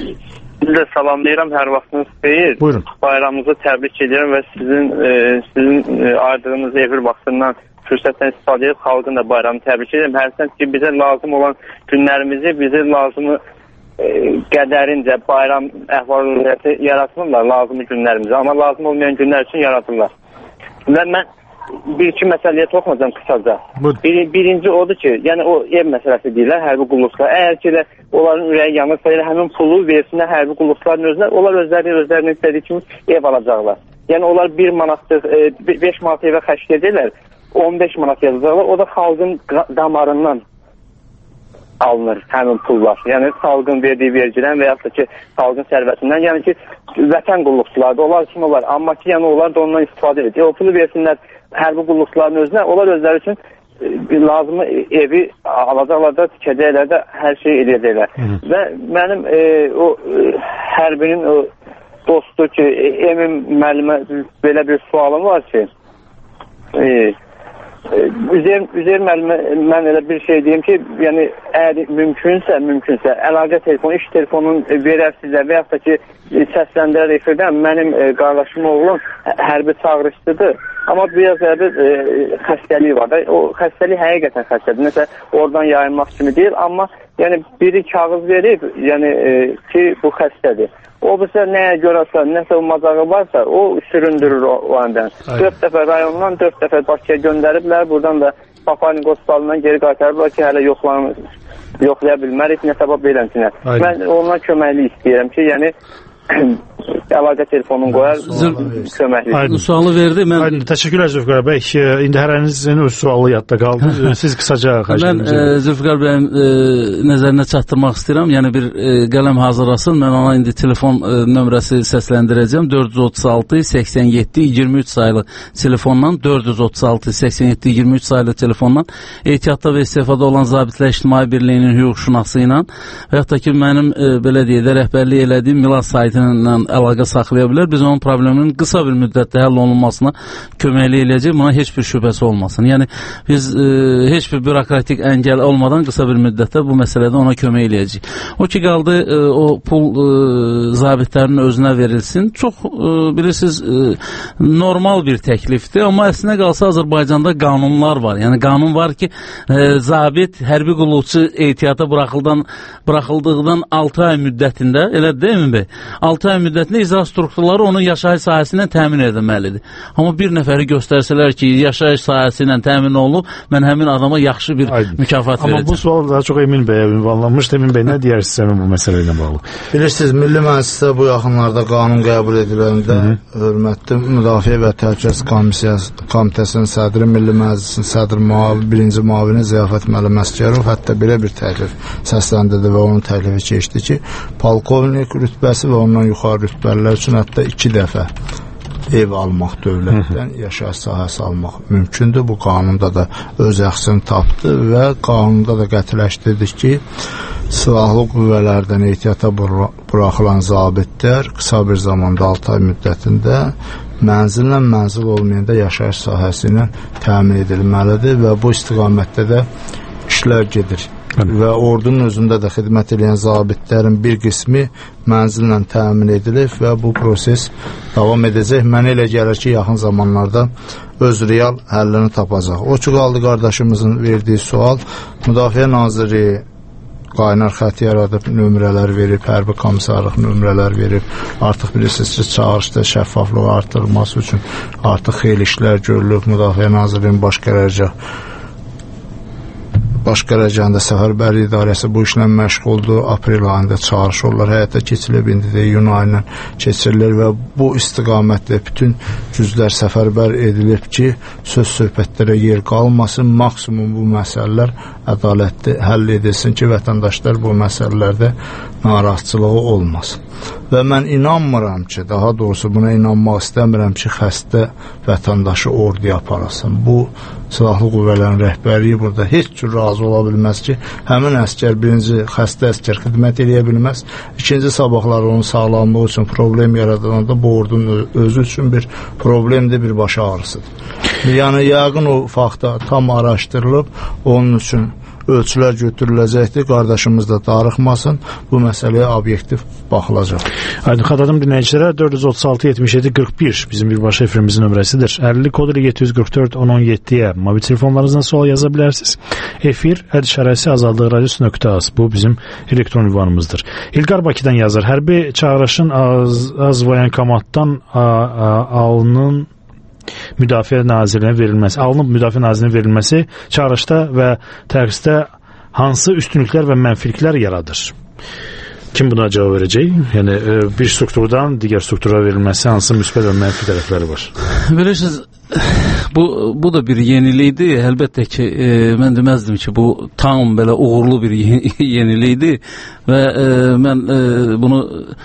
Siz də salamlayıram, hər vaxtınız xeyir. Buyurun. Bayramınızı təbrik edirəm və sizin e, sizin e, ayırdığınız efir vaxtından fürsətdən istifadə edib xalqın da bayramını təbrik edirəm. Hərçənd ki, bizə lazım olan günlərimizi, bizə lazımı e, qədərincə bayram əhval-ruhiyyəti yaratmırlar, lazımı günlərimizi. Amma lazım olmayan günlər üçün yaratırlar. Və mən bir-iki məsələyə toxunacağım qısaca. Bir, birinci odur ki, yəni o ev məsələsi deyirlər, hərbi qulluqçular. Əgər ki, onların ürəyi yanırsa, elə həmin pulu versinlər hərbi qulluqçuların özünə, onlar özləri özlərinin istədiyi kimi ev alacaqlar. Yəni onlar bir manatdır, beş manat evə xərc edirlər, on beş manat yazacaqlar. O da xalqın damarından alınır həmin pullar. Yəni xalqın verdiyi vergiden və yaxud da ki, xalqın sərvətindən. Yəni ki, vətən qulluqçuları da onlar üçün olar. Amma ki, yəni onlar da ondan istifadə edir. O pulu versinlər hərbi qulluqçuların özünə, onlar özləri üçün e, lazımı evi alacaqlar da, tikəcəklər də, hər şey edəcəklər. Və mənim e, o e, hərbinin o dostu ki, e, Emin müəllimə belə bir sualım var ki, e, Üzeyir, Üzeyir müəllimə mən elə bir şey deyim ki, yəni əgər mümkünsə, mümkünsə, əlaqə telefonu, iş telefonunu verər sizə və yaxud da ki, səsləndirər efirdən, mənim e, qardaşım oğlum hərbi çağırışdıdır. Amma biraz da e, xəstəliyi var da, o xəstəlik həqiqətən xəstədir. Nəsə oradan yayınmaq kimi deyil, amma yəni biri kağız verib, yəni e, ki, bu xəstədir. O bizə nəyə görərsə, nəsə o macağı varsa, o süründürür o, o əndən. Dörd dəfə rayondan, dörd dəfə Bakıya göndəriblər, buradan da Papanik hospitalından geri qaytarıblar ki, hələ yoxlanır, yoxlaya bilmərik, nə səbəb beləmsinə. Mən ondan köməkli istəyirəm ki, yəni əlaqə telefonunu qoyar, köməkli. Sualı verdi. Mən... Aydın, təşəkkürlər Zülfikar bəy. İndi hərənizin öz sualı yadda qaldı. Siz qısaca xərcləyiniz. Mən e, Zülfikar bəyin e, nəzərinə çatdırmaq istəyirəm. Yəni bir e, qələm hazırlasın. Mən ona indi telefon e, nömrəsi səsləndirəcəm. dörd yüz otuz altı səksən yeddi iyirmi üç saylı telefondan, dörd yüz otuz altı səksən yeddi iyirmi üç saylı telefondan ehtiyatda və istifada olan Zabitlər İctimai Birliyinin hüquqşünası ilə və yaxud da ki, mənim e, belə deyək də rəhbərlik elədiyim Milas saytı ilə əlaqə saxlaya bilər. Biz onun probleminin qısa bir müddətdə həll olunmasına köməkli eləyəcək. Buna heç bir şübhəsi olmasın. Yəni biz e, heç bir bürokratik əngəl olmadan qısa bir müddətdə bu məsələdə ona kömək eləyəcək. O ki qaldı e, o pul e, zabitlərin özünə verilsin. Çox e, bilirsiniz e, normal bir təklifdir, amma əslində qalsa Azərbaycanda qanunlar var. Yəni qanun var ki, e, zabit hərbi qulluqçu ehtiyata buraxıldan buraxıldıqdan altı ay müddətində, elə deyilmi bəy? altı ay müddətində icra strukturları onun yaşayış sahəsindən təmin edilməlidir. Amma bir nəfəri göstərsələr ki, yaşayış sahəsi ilə təmin olunub, mən həmin adama yaxşı bir Aydın. mükafat Amma verəcəm. Bu sual daha çox Emin bəyə ünvanlanmışdı. Emin bəy, nə deyərsiniz həmin bu məsələ ilə bağlı? Bilirsiniz, Milli Məclisdə bu yaxınlarda qanun qəbul ediləndə hörmətli Müdafiə və Təhlükəsizlik Komitəsinin sədri, Milli Məclisin sədr müavini, birinci müavini Ziyafət müəllim Əsgərov hətta belə bir təklif səsləndirdi və onun təklifi keçdi ki, polkovnik rütbəsi və ondan yuxarı rütbəlilər üçün hətta iki dəfə ev almaq dövlətdən, yaşayış sahəsi almaq mümkündür. Bu qanunda da öz əksini tapdı və qanunda da qətiləşdirdik ki, silahlı qüvvələrdən ehtiyata buraxılan zabitlər qısa bir zamanda altı ay müddətində mənzillə mənzil olmayanda yaşayış sahəsi ilə təmin edilməlidir və bu istiqamətdə də işlər gedir. Və ordunun özündə də xidmət edən zabitlərin bir qismi mənzillə təmin edilib və bu proses davam edəcək. Mənə elə gəlir ki, yaxın zamanlarda öz real həllini tapacaq. O ki, qaldı qardaşımızın verdiyi sual, Müdafiə Naziri qaynar xətt yaradıb, nömrələr verib, hərbi komissarlıq nömrələr verib. Artıq bilirsiniz ki, çağırışda şəffaflığı artırılması üçün artıq xeyli işlər görülüb. Müdafiə Nazirinin baş qərargah Baş qərargahında Səfərbərlik İdarəsi bu işlə məşğuldur. Aprel ayında çağırış olurlar, həyata keçirilib, indi də iyun ayından keçirilir və bu istiqamətdə bütün cüzlər səfərbər edilib ki, söz söhbətlərə yer qalmasın, maksimum bu məsələlər ədalətli həll edilsin ki, vətəndaşlar bu məsələlərdə narahatçılığı olmasın. Və mən inanmıram ki, daha doğrusu buna inanmaq istəmirəm ki, xəstə vətəndaşı orduya aparasın. Bu, silahlı qüvvələrin rəhbərliyi burada heç cür razı ola bilməz ki, həmin əskər birinci xəstə əskər xidmət edə bilməz, ikinci sabahlar onun sağlamlığı üçün problem yaradanda bu ordunun özü üçün bir problemdir, bir baş ağrısıdır. Yəni, yəqin o faktda tam araşdırılıb, onun üçün ölçülər götürüləcəkdir, qardaşımız da darıxmasın, bu məsələyə obyektiv baxılacaq. Aydın xatladım dinləyicilərə, dörd yüz otuz altı yetmiş yeddi qırx bir bizim birbaşa efrimizin nömrəsidir. əlli kod ilə yeddi yüz qırx dörd on on yeddiyə mobil telefonlarınızdan sual yaza bilərsiniz. Efir əd işarəsi azadlıq radiosu nöqtə az, bu bizim elektron ünvanımızdır. İlqar Bakıdan yazır, hərbi çağırışın az, az voyankomatdan alının Müdafiə Nazirinə verilməsi, alınıb Müdafiə Nazirinə verilməsi çağırışda və tərxisdə hansı üstünlüklər və mənfiliklər yaradır? Kim buna cavab verəcək? Yəni, bir strukturdan digər struktura verilməsi hansı müsbət və mənfi tərəfləri var? Bilirsiniz, bu, bu da bir yenilikdir. Əlbəttə ki, e, mən deməzdim ki, bu tam belə uğurlu bir yenilikdir və e, mən e, bunu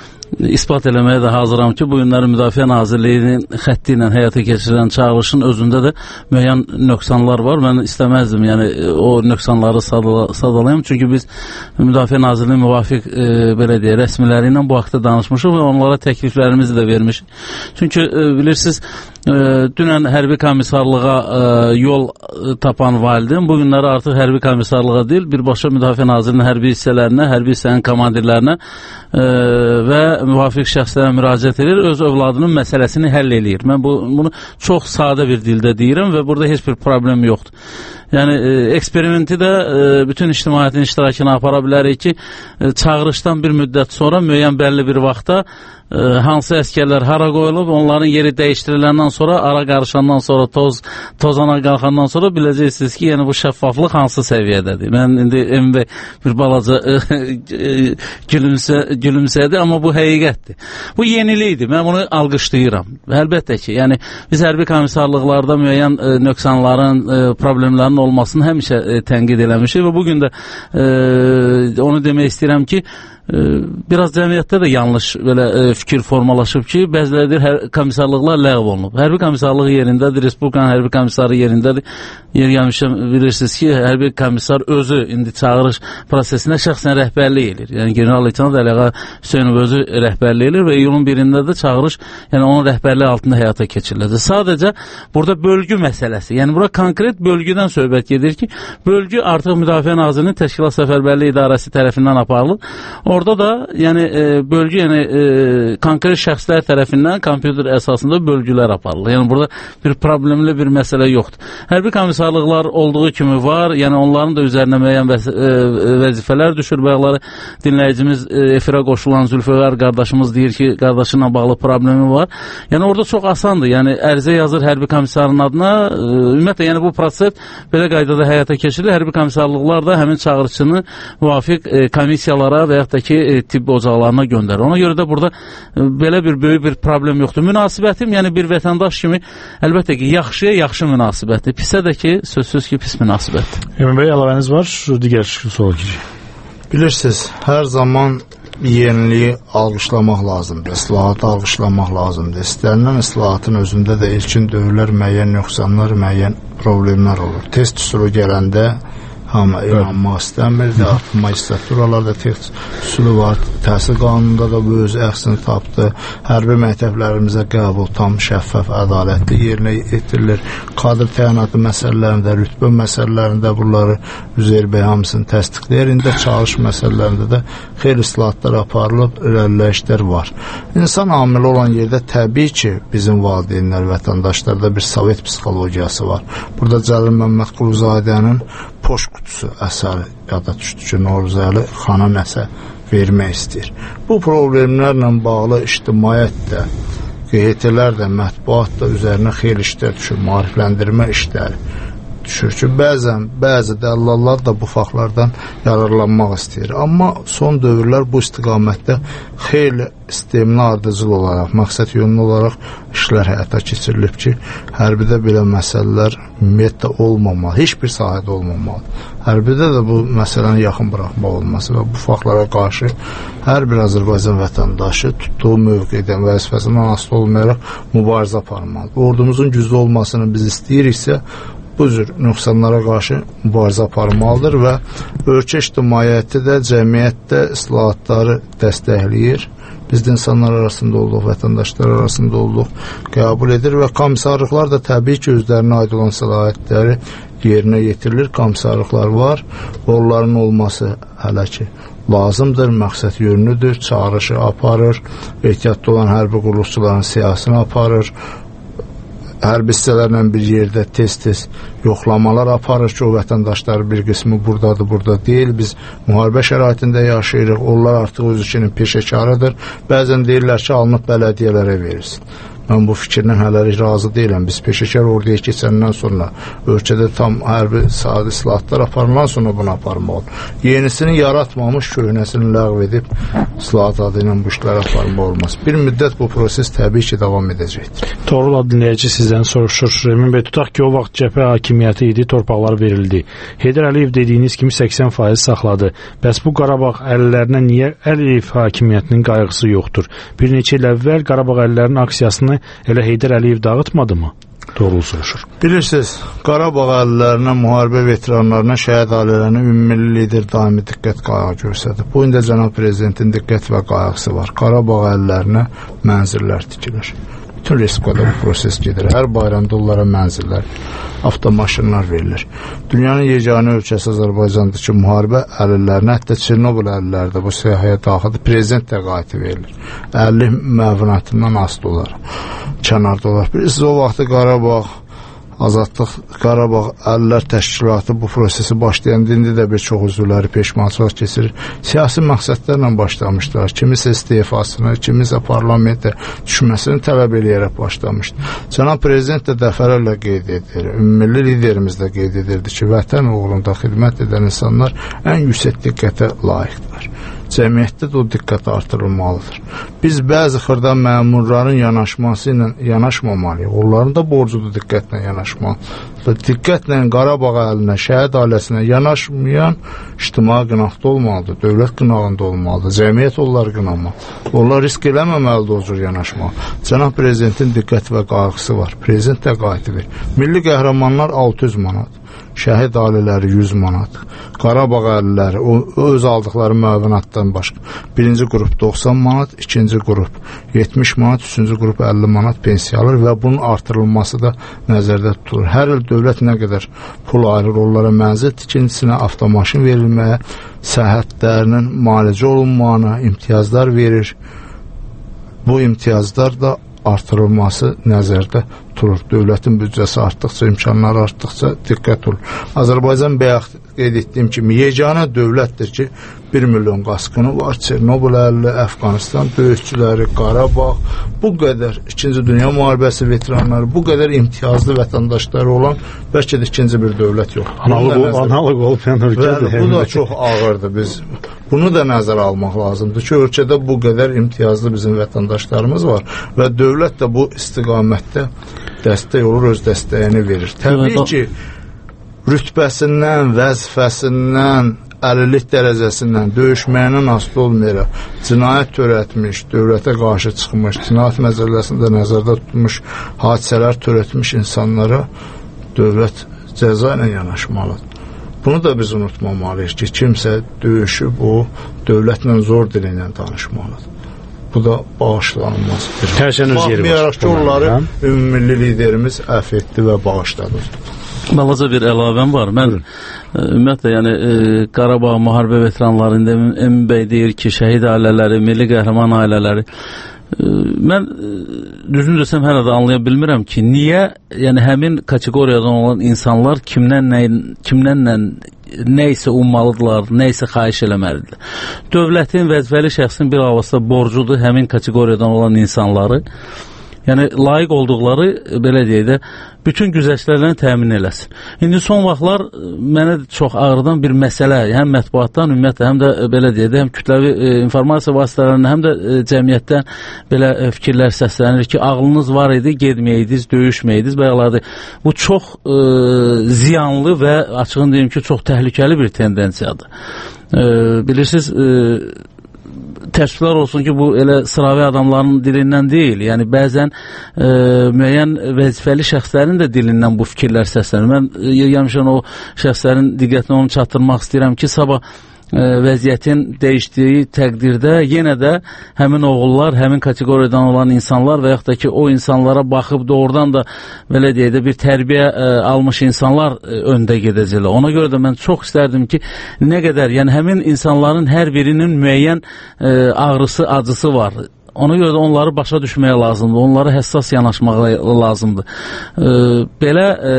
ispat eləməyə də hazıram ki, bu günləri Müdafiə Nazirliyinin xətti ilə həyata keçirilən çağırışın özündə də müəyyən nöqsanlar var. Mən istəməzdim, yəni o nöqsanları sadalayım. Çünki biz Müdafiə Nazirliyinin müvafiq e, belə deyə rəsmiləri ilə bu haqda danışmışıq və onlara təkliflərimizi də vermişik. Çünki e, bilirsiniz, e, dünən hərbi komissarlığa e, yol tapan valideyn bu günləri artıq hərbi komissarlığa deyil, birbaşa Müdafiə Nazirliyinin hərbi hissələrinə, hərbi hissənin komandirlərinə e, və müvafiq şəxslərə müraciət edir, öz övladının məsələsini həll eləyir. Mən bu, bunu çox sadə bir dildə deyirəm və burada heç bir problem yoxdur. Yəni, e, eksperimenti də e, bütün ictimaiyyətin iştirakını apara bilərik ki, e, çağırışdan bir müddət sonra müəyyən bəlli bir vaxtda e, hansı əskərlər hara qoyulub, onların yeri dəyişdiriləndən sonra, ara qarışandan sonra, toz, tozana qalxandan sonra biləcəksiniz ki, yəni bu şəffaflıq hansı səviyyədədir. Mən indi Emin bəy bir balaca e, e, gülümsə, gülümsədi, amma bu həqiqətdir. Bu yenilikdir, mən bunu alqışlayıram. Əlbəttə ki, yəni biz hərbi komissarlıqlarda müəyyən e, nöqsanların, e, problemlərin olmasını həmişə e, tənqid eləmişik və bugün də e, onu demək istəyirəm ki, e, biraz cəmiyyətdə də yanlış belə e, fikir formalaşıb ki, bəziləri hər komissarlıqlar ləğv olunub. Hərbi komissarlığı yerindədir, Respublikanın hərbi komissarı yerindədir. Yer gəlmişəm, bilirsiniz ki, hərbi komissar özü indi çağırış prosesinə şəxsən rəhbərlik edir. Yəni general-leytenant Əliağa Hüseynov özü rəhbərlik edir və iyulun birində də çağırış, yəni onun rəhbərliyi altında həyata keçiriləcək. Sadəcə burada bölgü məsələsi, yəni bura konkret bölgüdən söhbət gedir ki, bölgü artıq Müdafiə Nazirliyinin Təşkilat Səfərbərliyi İdarəsi tərəfindən aparılır. Orada da yəni e, bölgü, yəni e, konkret şəxslər tərəfindən kompüter əsasında bölgülər aparılır. Yəni burada bir problemli bir məsələ yoxdur. Hərbi komissarlıqlar olduğu kimi var, yəni onların da üzərinə müəyyən vəz e, vəzifələr düşür. Bəyaları dinləyicimiz e, efirə qoşulan Zülfüqar qardaşımız deyir ki, qardaşı ilə bağlı problemi var. Yəni orada çox asandır. Yəni ərizə yazır hərbi komissarın adına. E, ümumiyyətlə yəni bu proses belə qaydada həyata keçirilir. Hərbi komissarlıqlar da həmin çağırışını müvafiq e, komissiyalara və yaxud da ki, e, tibb ocaqlarına göndərir. Ona görə də burada e, belə bir böyük bir problem yoxdur. Münasibətim, yəni bir vətəndaş kimi əlbəttə ki, yaxşıya yaxşı münasibətdir. Pisə də ki, sözsüz ki, pis münasibətdir. Emin bəy, əlavəniz var, digər sual girir. Bilirsiniz, hər zaman yeniliyi alqışlamaq lazımdır, islahatı alqışlamaq lazımdır. İstənilən islahatın özündə də ilkin dövrlər müəyyən nöqsanlar, müəyyən problemlər olur. Test üsulu gələndə Hamı inanmaq istəmirdi. Artıq magistraturalarda təhsili var. Təhsil qanununda da bu öz əksini tapdı. Hərbi məktəblərimizə qəbul tam şəffaf, ədalətli yerinə yetirilir. Kadr təyinatı məsələlərində, rütbə məsələlərində bunları Üzeyir bəy hamısını təsdiqləyir. İndi çalış məsələlərində də xeyli islahatlar aparılıb, irəliləyişlər var. İnsan amili olan yerdə təbii ki, bizim valideynlər, vətəndaşlarda bir sovet psixologiyası var. Burada Cəlil Məmməd Quluzadənin Poş qutusu əsəri yada düşdü ki, Novruzəli xana nəsə vermək istəyir. Bu problemlərlə bağlı ictimaiyyət də, Q H T-lər də, mətbuat da üzərinə xeyli işlər düşür, maarifləndirmə işləri düşür ki, bəzən, bəzi dəllallar da bu faktlardan yararlanmaq istəyir. Amma son dövrlər bu istiqamətdə xeyli sistemli ardıcıl olaraq, məqsəd yönlü olaraq işlər həyata keçirilib ki, hərbidə belə məsələlər ümumiyyətlə olmamalı, heç bir sahədə olmamalı. Hərbidə də bu məsələni yaxın buraxmaq olması və bu faktlara qarşı hər bir Azərbaycan vətəndaşı tutduğu mövqedən, vəzifəsindən asılı olmayaraq mübarizə aparmalı. Ordumuzun güclü olmasını biz istəyiriksə, bu cür nöqsanlara qarşı mübarizə aparmalıdır və ölkə ictimaiyyəti də, cəmiyyətdə islahatları dəstəkləyir. Biz də insanlar arasında olduq, vətəndaşlar arasında olduq, qəbul edir və komissarlıqlar da təbii ki, özlərinə aid olan səlahiyyətləri yerinə yetirilir. Komissarlıqlar var, onların olması hələ ki lazımdır, məqsəd yönlüdür, çağrışı aparır, ehtiyatlı olan hərbi qulluqçuların siyasını aparır, hərbi hissələrlə bir yerdə tez-tez yoxlamalar aparır ki, o vətəndaşlar bir qismi buradadır, burada deyil. Biz müharibə şəraitində yaşayırıq, onlar artıq öz işinin peşəkarıdır. Bəzən deyirlər ki, alınıb bələdiyyələrə verirsin. Mən bu fikirlə hələlik razı deyiləm. Biz peşəkar orduya keçəndən sonra ölkədə tam hərbi sadə islahatlar aparılan sonra bunu aparmaq olur. Yenisini yaratmamış, köhnəsini ləğv edib islahat adı ilə bu işlər aparmaq olmaz. Bir müddət bu proses təbii ki, davam edəcəkdir. Torul dinləyici sizdən soruşur. Emin bəy, tutaq ki, o vaxt cəbhə hakimiyyəti idi, torpaqlar verildi. Heydər Əliyev dediyiniz kimi səksən faiz saxladı. Bəs bu Qarabağ əllərinə niyə Əliyev hakimiyyətinin qayğısı yoxdur? Bir neçə il əvvəl Qarabağ əllərinin aksiyasını elə Heydər Əliyev dağıtmadı mı? Doğru soruşur. Bilirsiniz, Qarabağ əllərinə, müharibə veteranlarına, şəhid ailələrinə ümummilli lider daimi diqqət qayğı göstərdi. Bu indi cənab prezidentin diqqət və qayğısı var. Qarabağ əllərinə mənzillər tikilir. Bütün Respublikada bu proses gedir. Hər bayramda onlara mənzillər, avtomaşınlar verilir. Dünyanın yeganə ölkəsi Azərbaycandır ki, müharibə əlillərinə, hətta Çernobıl əlilləri də bu siyahıya daxildir. Prezident təqaüdü verilir. əlli müəvinatından asılı olaraq kənarda olar. Bilirsiniz, o vaxtı Qarabağ, Azadlıq, Qarabağ Əlillər Təşkilatı bu prosesi başlayanda indi də bir çox üzvləri peşmançılıq keçirir. Siyasi məqsədlərlə başlamışlar. Kimisə istefasını, kimisə parlamentə düşməsini tələb eləyərək başlamışdı. Cənab Prezident də dəfələrlə qeyd edir, ümummilli liderimiz də qeyd edirdi ki, vətən uğrunda xidmət edən insanlar ən yüksək diqqətə layiqdir. Cəmiyyətdə də o diqqət artırılmalıdır. Biz bəzi xırda məmurların yanaşması ilə yanaşmamalıyıq. Onların da borcudur diqqətlə yanaşmalı. Diqqətlə Qarabağ əlinə, şəhid ailəsinə yanaşmayan ictimai qınaqda olmalıdır, dövlət qınağında olmalıdır, cəmiyyət onları qınamalı. Onlar risk eləməməlidir o cür yanaşmalı. Cənab Prezidentin diqqət və qayğısı var. Prezident təqaüdü verir. Milli qəhrəmanlar altı yüz manat. Şəhid ailələri yüz manat, Qarabağ əlilləri öz aldıqları müəvinatdan başqa birinci qrup doxsan manat, ikinci qrup yetmiş manat, üçüncü qrup əlli manat pensiya alır və bunun artırılması da nəzərdə tutulur. Hər il dövlət nə qədər pul ayırır onlara mənzil tikintisinə, avtomaşın verilməyə, səhhətlərinin müalicə olunmağına imtiyazlar verir. Bu imtiyazlar da artırılması nəzərdə tutulur. Dövlətin büdcəsi artdıqca, imkanları artdıqca diqqət olur. Azərbaycan bayaq qeyd etdiyim kimi yeganə dövlətdir ki, bir milyon qaskını var. Çernobıl əlli, Əfqanistan döyüşçüləri, Qarabağ, bu qədər ikinci Dünya müharibəsi veteranları, bu qədər imtiyazlı vətəndaşları olan bəlkə də ikinci bir dövlət yox. Analıq, analıq olmayan ölkədir. Bu da çox ağırdır. Biz bunu da nəzərə almaq lazımdır ki, ölkədə bu qədər imtiyazlı bizim vətəndaşlarımız var və dövlət də bu istiqamətdə dəstək olur, öz dəstəyini verir. Təbii ki, rütbəsindən, vəzifəsindən, əlillik dərəcəsindən, döyüşməyindən asılı olmayaraq, cinayət törətmiş, dövlətə qarşı çıxmış, cinayət məcəlləsində nəzərdə tutulmuş hadisələr törətmiş insanlara dövlət cəza ilə yanaşmalıdır. Bunu da biz unutmamalıyıq ki, kimsə döyüşüb o dövlətlə zor dili ilə danışmalıdır. Bu da bağışlanılmaz. Hər şeyin öz yeri var. Baxmayaraq ki, onları ümummilli liderimiz əff etdi və bağışladı. Balaca bir əlavəm var. Mən ümumiyyətlə, yəni e, Qarabağ müharibə veteranlarında Emin bəy deyir ki, şəhid ailələri, milli qəhrəman ailələri. E, mən e, düzün desəm hələ də anlaya bilmirəm ki, niyə yəni həmin kateqoriyadan olan insanlar kimdən nə, kimdən nə nə isə ummalıdırlar, nə isə xahiş eləməlidirlər. Dövlətin vəzifəli şəxsin bir avazda borcudur həmin kateqoriyadan olan insanları, yəni layiq olduqları, belə deyək də, bütün güzəştlərlə təmin eləsin. İndi son vaxtlar mənə çox ağrıdan bir məsələ, həm mətbuatdan, ümumiyyətlə, həm də belə deyək də, həm kütləvi e, informasiya vasitələrindən, həm də e, cəmiyyətdən belə e, fikirlər səslənir ki, ağlınız var idi, gedməyidiniz, döyüşməyidiniz, bəyalardı. Bu çox e, ziyanlı və açığın deyim ki, çox təhlükəli bir tendensiyadır. E, bilirsiniz, e, təəssüflər olsun ki, bu elə sıravi adamların dilindən deyil. Yəni, bəzən e, müəyyən vəzifəli şəxslərin də dilindən bu fikirlər səslənir. Mən yemişən o şəxslərin diqqətinə onu çatdırmaq istəyirəm ki, sabah e, vəziyyətin dəyişdiyi təqdirdə yenə də həmin oğullar, həmin kateqoriyadan olan insanlar və yaxud da ki, o insanlara baxıb doğrudan da belə deyək də bir tərbiyə e, almış insanlar e, öndə gedəcəklər. Ona görə də mən çox istərdim ki, nə qədər, yəni həmin insanların hər birinin müəyyən e, ağrısı, acısı var. Ona görə də onları başa düşməyə lazımdır, onlara həssas yanaşmağa lazımdır. E, belə e,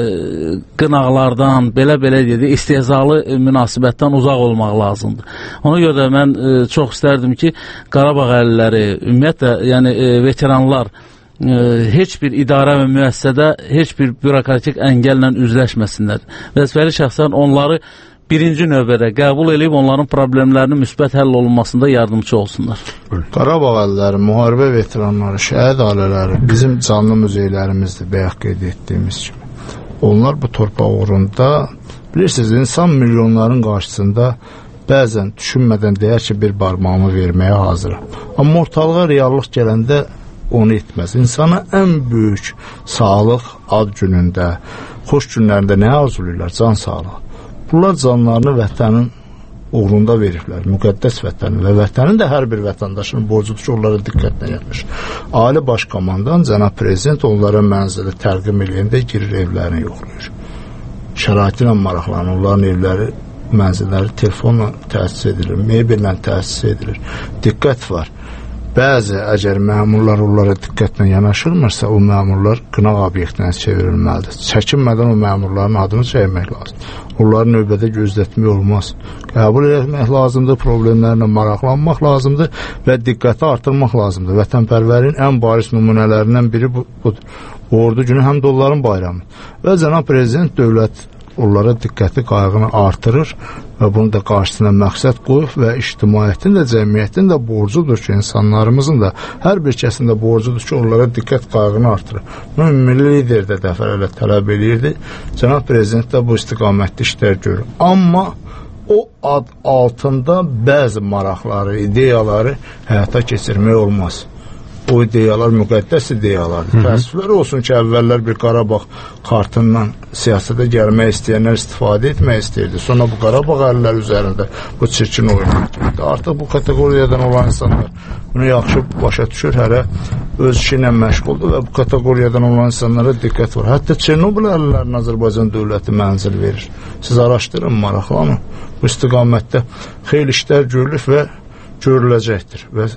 qınaqlardan, belə-belə deyək, istehzalı münasibətdən uzaq olmaq lazımdır. Ona görə də mən e, çox istərdim ki, Qarabağ əhaliləri, ümumiyyətlə, yəni e, veteranlar, e, heç bir idarə və müəssisədə heç bir bürokratik əngəllə üzləşməsinlər. Vəzifəli şəxslər onları birinci növbədə qəbul edib onların problemlərinin müsbət həll olunmasında yardımcı olsunlar. Qarabağ əlləri, müharibə veteranları, şəhid ailələri bizim canlı muzeylərimizdir, bayaq qeyd etdiyimiz kimi. Onlar bu torpaq uğrunda, bilirsiniz, insan milyonların qarşısında bəzən düşünmədən deyər ki, bir barmağımı verməyə hazıram. Amma ortalığa reallıq gələndə onu etməz. İnsana ən böyük sağlıq ad günündə, xoş günlərində nə arzulayırlar? Can sağlığı. Bunlar canlarını vətənin uğrunda veriblər, müqəddəs vətənin və vətənin də hər bir vətəndaşının borcudur ki, onlara diqqətlə yetmişir. Ali Baş Komandan, cənab prezident onlara mənzili tərqim eləyəndə girir, evlərini yoxlayır. Şəraiti ilə maraqlanır, onların evləri, mənzilləri telefonla təsis edilir, mebellə təsis edilir. Diqqət var. Bəzi, əgər məmurlar onlara diqqətlə yanaşılmırsa, o məmurlar qınaq obyektinə çevrilməlidir. Çəkinmədən o məmurların adını çəkmək lazım. Onları növbədə gözlətmək olmaz. Qəbul etmək lazımdır, problemlərlə maraqlanmaq lazımdır və diqqəti artırmaq lazımdır. Vətənpərvərin ən bariz nümunələrindən biri budur. Ordu günü həm də onların bayramı. Və cənab prezident dövlət onlara diqqəti, qayğını artırır və bunu da qarşısına məqsəd qoyub və ictimaiyyətin də, cəmiyyətin də borcudur ki, insanlarımızın da, hər bir kəsin də borcudur ki, onlara diqqət, qayğını artırır. Bunu milli lider də dəfələrlə tələb edirdi. Cənab prezident də bu istiqamətli işlər görür. Amma o ad altında bəzi maraqları, ideyaları həyata keçirmək olmaz. O ideyalar müqəddəs ideyalardır. Təəssüflər olsun ki, əvvəllər bir Qarabağ kartından siyasətə gəlmək istəyənlər istifadə etmək istəyirdi. Sonra bu Qarabağ əlləri üzərində bu çirkin oyunu. Artıq bu kateqoriyadan olan insanlar bunu yaxşı başa düşür, hərə öz işi ilə məşğuldur və bu kateqoriyadan olan insanlara diqqət var. Hətta Çernobil əllərinə Azərbaycan dövləti mənzil verir. Siz araşdırın, maraqlanın. Bu istiqamətdə xeyli işlər görülür və görüləcəkdir. Və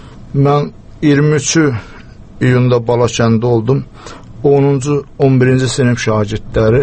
mən iyirmi üçü iyunda Balakəndə oldum. onuncu on birinci sinif şagirdləri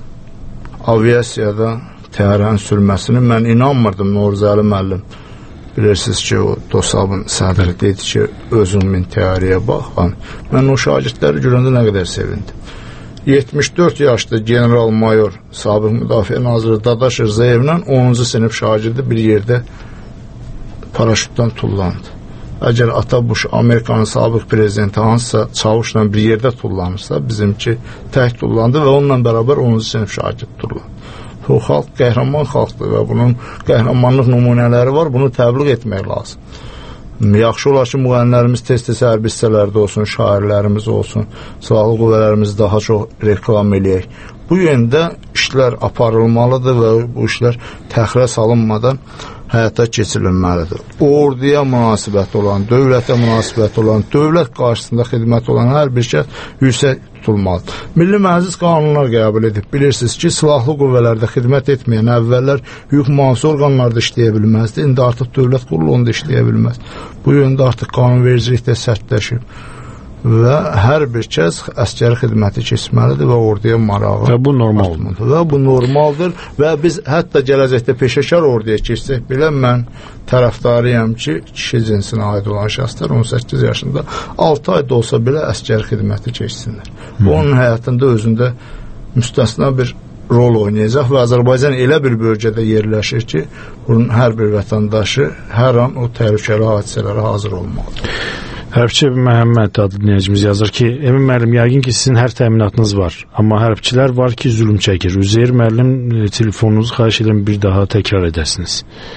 aviasiyada təyyarənin sürməsini mən inanmırdım. Novruzəli müəllim, bilirsiniz ki, o DOSAB-ın sədri dedi ki, özün min təyyarəyə bax. Mən o şagirdləri görəndə nə qədər sevindim. yetmiş dörd yaşlı general-mayor, sabiq müdafiə naziri Dadaş Rızayevlə onuncu sinif şagirdi bir yerdə paraşütdən tullandı. Əgər Atabuş, Amerikanın sabiq prezidenti hansısa çavuşla bir yerdə tullanırsa, bizimki tək tullandı və onunla bərabər onuncu sinif şagird tullandı. O xalq qəhrəman xalqdır və bunun qəhrəmanlıq nümunələri var, bunu təbliğ etmək lazım. Yaxşı olar ki, müğənnilərimiz tez-tez hərbi hissələrdə olsun, şairlərimiz olsun, silahlı qüvvələrimizi daha çox reklam eləyək. bu yöndə işlər aparılmalıdır və bu işlər təxirə salınmadan həyata keçirilməlidir. Orduya münasibət olan, dövlətə münasibət olan, dövlət qarşısında xidmət olan hər bir şəxs yüksək tutulmalıdır. Milli Məclis qanunlar qəbul edib. Bilirsiniz ki, silahlı qüvvələrdə xidmət etməyən əvvəllər hüquq mühafizə orqanlarda işləyə bilməzdi. İndi artıq dövlət qurulunda işləyə bilməz. Bu yöndə artıq qanunvericilik də sərtləşib. Və hər bir kəs əskəri xidməti keçməlidir və orduya marağı. Və bu normaldır. Və bu normaldır və biz hətta gələcəkdə peşəkar orduya keçsək belə mən tərəfdarıyam ki, kişi cinsinə aid olan şəxslər on səkkiz yaşında altı ayda olsa belə əskəri xidməti keçsinlər. Bu onun həyatında özündə müstəsna bir rol oynayacaq və Azərbaycan elə bir bölgədə yerləşir ki, bunun hər bir vətəndaşı hər an o təhlükəli hadisələrə hazır olmalıdır. Hərbçi Məhəmməd adlı dinləyicimiz yazır ki, Emin müəllim, yəqin ki, sizin hər təminatınız var, amma hərbçilər var ki, zulüm çəkir. Üzeyir müəllim, telefonunuzu xahiş edirəm bir daha təkrar edəsiniz.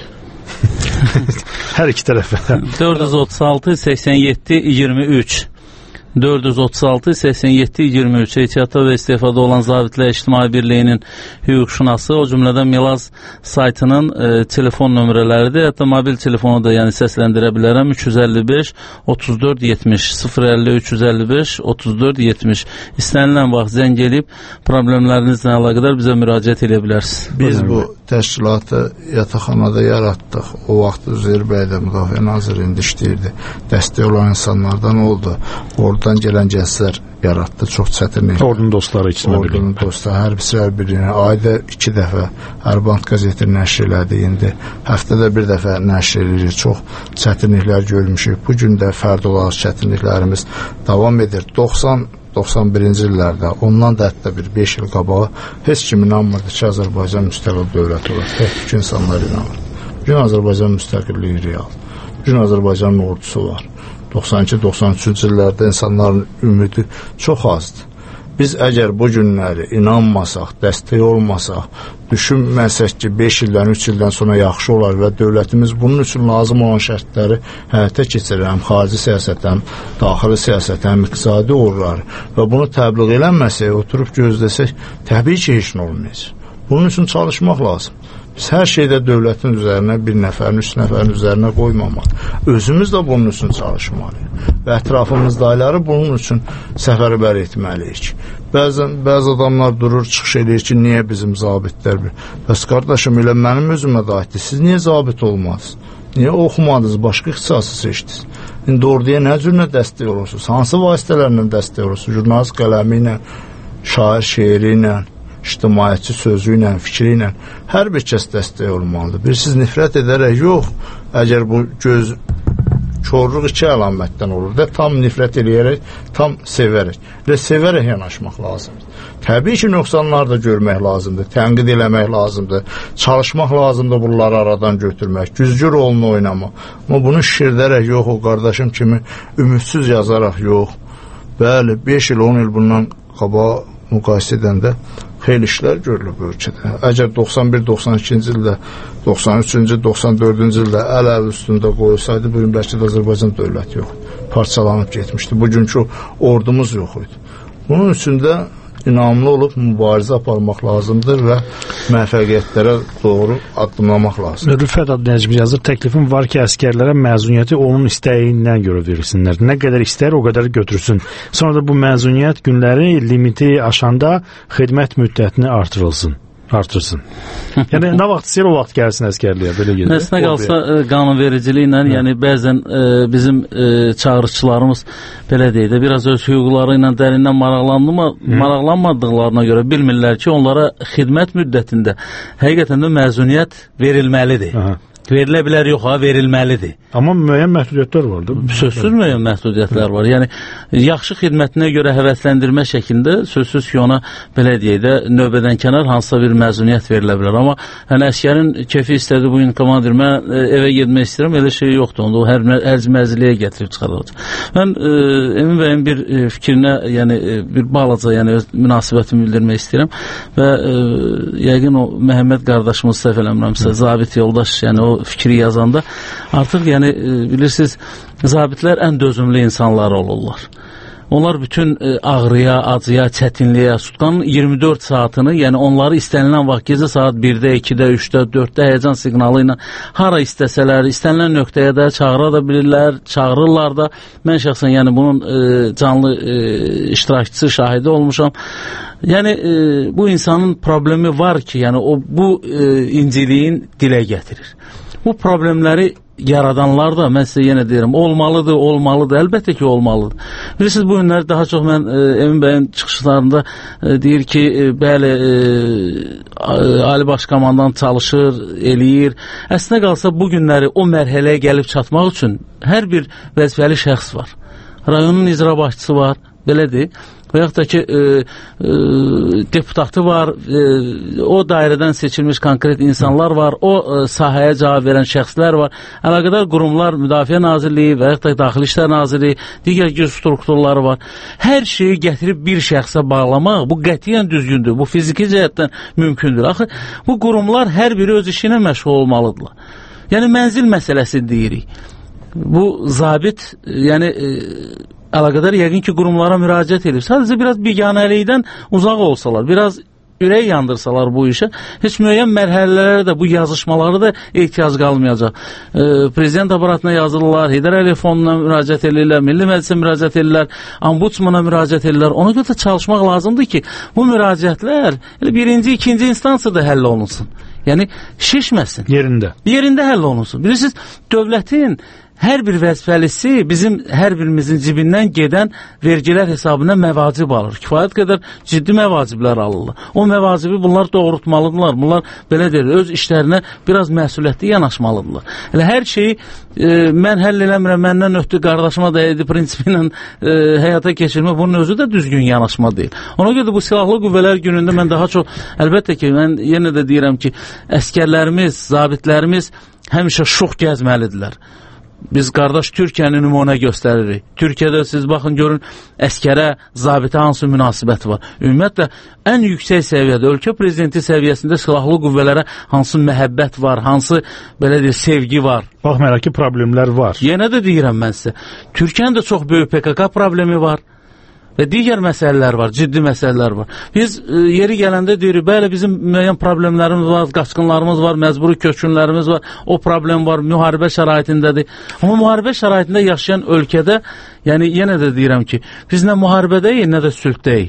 Hər iki tərəfə. dörd yüz otuz altı səksən yeddi iyirmi üç dörd yüz otuz altı səksən yeddi iyirmi üç ehtiyatda və istefada olan Zabitlər İctimai Birliyinin hüquqşünası, o cümlədən Milaz saytının e, telefon nömrələridir. Hətta mobil telefonu da yəni səsləndirə bilərəm. üç yüz əlli beş otuz dörd yetmiş sıfır əlli üç yüz əlli beş otuz dörd yetmiş. İstənilən vaxt zəng edib problemlərinizlə əlaqədar bizə müraciət edə bilərsiniz. Biz bu təşkilatı yataqxanada yaratdıq. O vaxt Üzeyir bəy də Müdafiə Nazirliyində işləyirdi. Dəstək olan insanlardan oldu. Oradan gələn gənclər yaratdı. Çox çətinlik. Ordunun dostları içində bilir. Ordunun dostları, hərbçilər birini ayda iki dəfə Ərband qəzeti nəşr elədi. İndi həftədə bir dəfə nəşr edilir. Çox çətinliklər görmüşük. Bu gün də fərdi olaraq çətinliklərimiz davam edir. doxsan doxsan birinci illərdə, ondan da hətta bir beş il qabağı heç kim inanmırdı ki, Azərbaycan müstəqil dövlət olar. Tək ki, insanlar inanırdı. Bugün Azərbaycan müstəqilliyi real. Bugün Azərbaycanın ordusu var. doxsan iki doxsan üçüncü illərdə insanların ümidi çox azdır. Biz əgər bu günləri inanmasaq, dəstək olmasaq, düşünməsək ki, beş ildən, üç ildən sonra yaxşı olar və dövlətimiz bunun üçün lazım olan şərtləri həyata keçirir, həm xarici siyasət, həm daxili siyasət, həm iqtisadi uğurlar və bunu təbliğ eləməsək, oturub gözləsək, təbii ki, heç nə olmayacaq. Bunun üçün çalışmaq lazım. Biz hər şeydə dövlətin üzərinə bir nəfərin, üç nəfərin üzərinə qoymamaq. Özümüz də bunun üçün çalışmalıyıq və ətrafımızdakiləri bunun üçün səfərbər etməliyik. Bəzən bəzi adamlar durur, çıxış edir ki, niyə bizim zabitlər bir? Bəs qardaşım, elə mənim özümə də aiddir. Siz niyə zabit olmadınız? Niyə oxumadınız? Başqa ixtisası seçdiniz? İndi orduya nə cürlə dəstək olursunuz? Hansı vasitələrlə dəstək olursunuz? Jurnalist qələmi ilə, şair şeiri ilə, ictimaiyyətçi sözü ilə, fikri ilə hər bir kəs dəstək olmalıdır. Bir siz nifrət edərək, yox, əgər bu göz korluq iki əlamətdən olur da, tam nifrət edərək, tam sevərək və sevərək yanaşmaq lazımdır. Təbii ki, nöqsanlar da görmək lazımdır, tənqid eləmək lazımdır, çalışmaq lazımdır bunları aradan götürmək, güzgü rolunu oynamaq. Amma bunu şirdərək, yox, o qardaşım kimi ümidsiz yazaraq, yox. Bəli, beş il, on il bundan qabağa müqayisə edəndə xeyli işlər görülüb ölkədə. Əgər doxsan bir doxsan ikinci ildə, doxsan üçüncü doxsan dördüncü ildə əl-əl üstündə qoyulsaydı, bugün bəlkə də Azərbaycan dövləti yox. Parçalanıb getmişdi. Bugünkü ordumuz yox idi. Bunun üçün də inamlı olub mübarizə aparmaq lazımdır və müvəffəqiyyətlərə doğru addımlamaq lazımdır. Rüfət adlı dinləyicimiz yazır, təklifim var ki, əskərlərə məzuniyyəti onun istəyindən görə verilsinlər. Nə qədər istər, o qədər götürsün. Sonra da bu məzuniyyət günləri limiti aşanda xidmət müddətini artırılsın. artırsın. Yəni nə vaxt istəyir o vaxt gəlsin əskərliyə, belə gedir. Nəsnə qalsa ə, qanunvericiliklə, Hı. yəni bəzən ə, bizim ə, çağırışçılarımız belə deyək də biraz öz hüquqları ilə dərindən maraqlanma, maraqlanmadıqlarına görə bilmirlər ki, onlara xidmət müddətində həqiqətən də məzuniyyət verilməlidir. Aha. Verilə bilər, yox ha, verilməlidir. Amma müəyyən məhdudiyyətlər var da. Sözsüz müəyyən məhdudiyyətlər var. Yəni, yaxşı xidmətinə görə həvəsləndirmə şəklində sözsüz ki, ona, belə deyək də, növbədən kənar hansısa bir məzuniyyət verilə bilər. Amma yəni, əskərin kefi istədi, bugün komandir, mən evə gedmək istəyirəm, elə şey yoxdur. Onda o hər, hər məziliyə gətirib çıxarılacaq. Mən e, Emin bəyin bir e, fikrinə, yəni e, bir balaca, yəni öz münasibətimi bildirmək istəyirəm və e, yəqin o Məhəmməd qardaşımız səhv eləmirəmsə, zabit yoldaş, yəni o fikri yazanda artıq yəni bilirsiniz zabitlər ən dözümlü insanlar olurlar. Onlar bütün e, ağrıya, acıya, çətinliyə, sutkanın iyirmi dörd saatını, yəni onları istənilən vaxt gecə saat birdə, ikidə, üçdə, dörddə həyəcan siqnalı ilə hara istəsələr, istənilən nöqtəyə də çağıra da bilirlər, çağırırlar da. Mən şəxsən yəni bunun e, canlı e, iştirakçısı, şahidi olmuşam. Yəni e, bu insanın problemi var ki, yəni o bu e, inciliyin dilə gətirir. Bu problemləri yaradanlar da, mən sizə yenə deyirəm, olmalıdır, olmalıdır, əlbəttə ki, olmalıdır. Bilirsiniz, bu günlər daha çox mən e, Emin bəyin çıxışlarında e, deyir ki, e, bəli, e, Ali Baş Komandan çalışır, eləyir. Əslində qalsa, bu günləri o mərhələyə gəlib çatmaq üçün hər bir vəzifəli şəxs var. Rayonun icra başçısı var, belədir. Və yaxud da ki, e, e, deputatı var, e, o dairədən seçilmiş konkret insanlar var, o e, sahəyə cavab verən şəxslər var, əlaqədar qurumlar, Müdafiə Nazirliyi və yaxud da Daxili İşlər Nazirliyi, digər güc strukturları var. Hər şeyi gətirib bir şəxsə bağlamaq, bu qətiyyən düzgündür, bu fiziki cəhətdən mümkündür. Axı, bu qurumlar hər biri öz işinə məşğul olmalıdırlar. Yəni, mənzil məsələsi deyirik. Bu zabit, yəni... E, əlaqədar yəqin ki, qurumlara müraciət edir. Sadəcə biraz biganəlikdən uzaq olsalar, biraz ürək yandırsalar bu işə, heç müəyyən mərhələlərə də, bu yazışmaları da ehtiyac qalmayacaq. E, Prezident aparatına yazırlar, Heydər Əliyev fonduna müraciət edirlər, Milli Məclisə müraciət edirlər, Ombudsmana müraciət edirlər. Ona görə də çalışmaq lazımdır ki, bu müraciətlər birinci, ikinci instansiyada həll olunsun. Yəni, şişməsin. Yerində. Yerində həll olunsun. Bilirsiniz, dövlətin hər bir vəzifəlisi bizim hər birimizin cibindən gedən vergilər hesabına məvacib alır. Kifayət qədər ciddi məvaciblər alırlar. O məvacibi bunlar doğrultmalıdırlar. Bunlar belə deyir, öz işlərinə biraz məsuliyyətli yanaşmalıdırlar. Elə hər şeyi e, mən həll eləmirəm, məndən ötdü, qardaşıma dəydi prinsipi ilə e, həyata keçirmək, bunun özü də düzgün yanaşma deyil. Ona görə də bu silahlı qüvvələr günündə mən daha çox, əlbəttə ki, mən yenə də deyirəm ki, əskərlərimiz, zabitlərimiz həmişə şux gəzməlidirlər. Biz qardaş Türkiyəni nümunə göstəririk. Türkiyədə siz baxın, görün, əskərə, zabitə hansı münasibət var. Ümumiyyətlə, ən yüksək səviyyədə, ölkə prezidenti səviyyəsində silahlı qüvvələrə hansı məhəbbət var, hansı, belə deyir, sevgi var. Baxmayaraq ki, problemlər var. Yenə də deyirəm mən sizə, Türkiyənin də çox böyük P K K problemi var. Və digər məsələlər var, ciddi məsələlər var. Biz e, yeri gələndə deyirik, bəli, bizim müəyyən problemlərimiz var, qaçqınlarımız var, məcburi köçkünlərimiz var, o problem var, müharibə şəraitindədir. Amma müharibə şəraitində yaşayan ölkədə, yəni yenə də deyirəm ki, biz nə müharibədəyik, nə də sülhdəyik.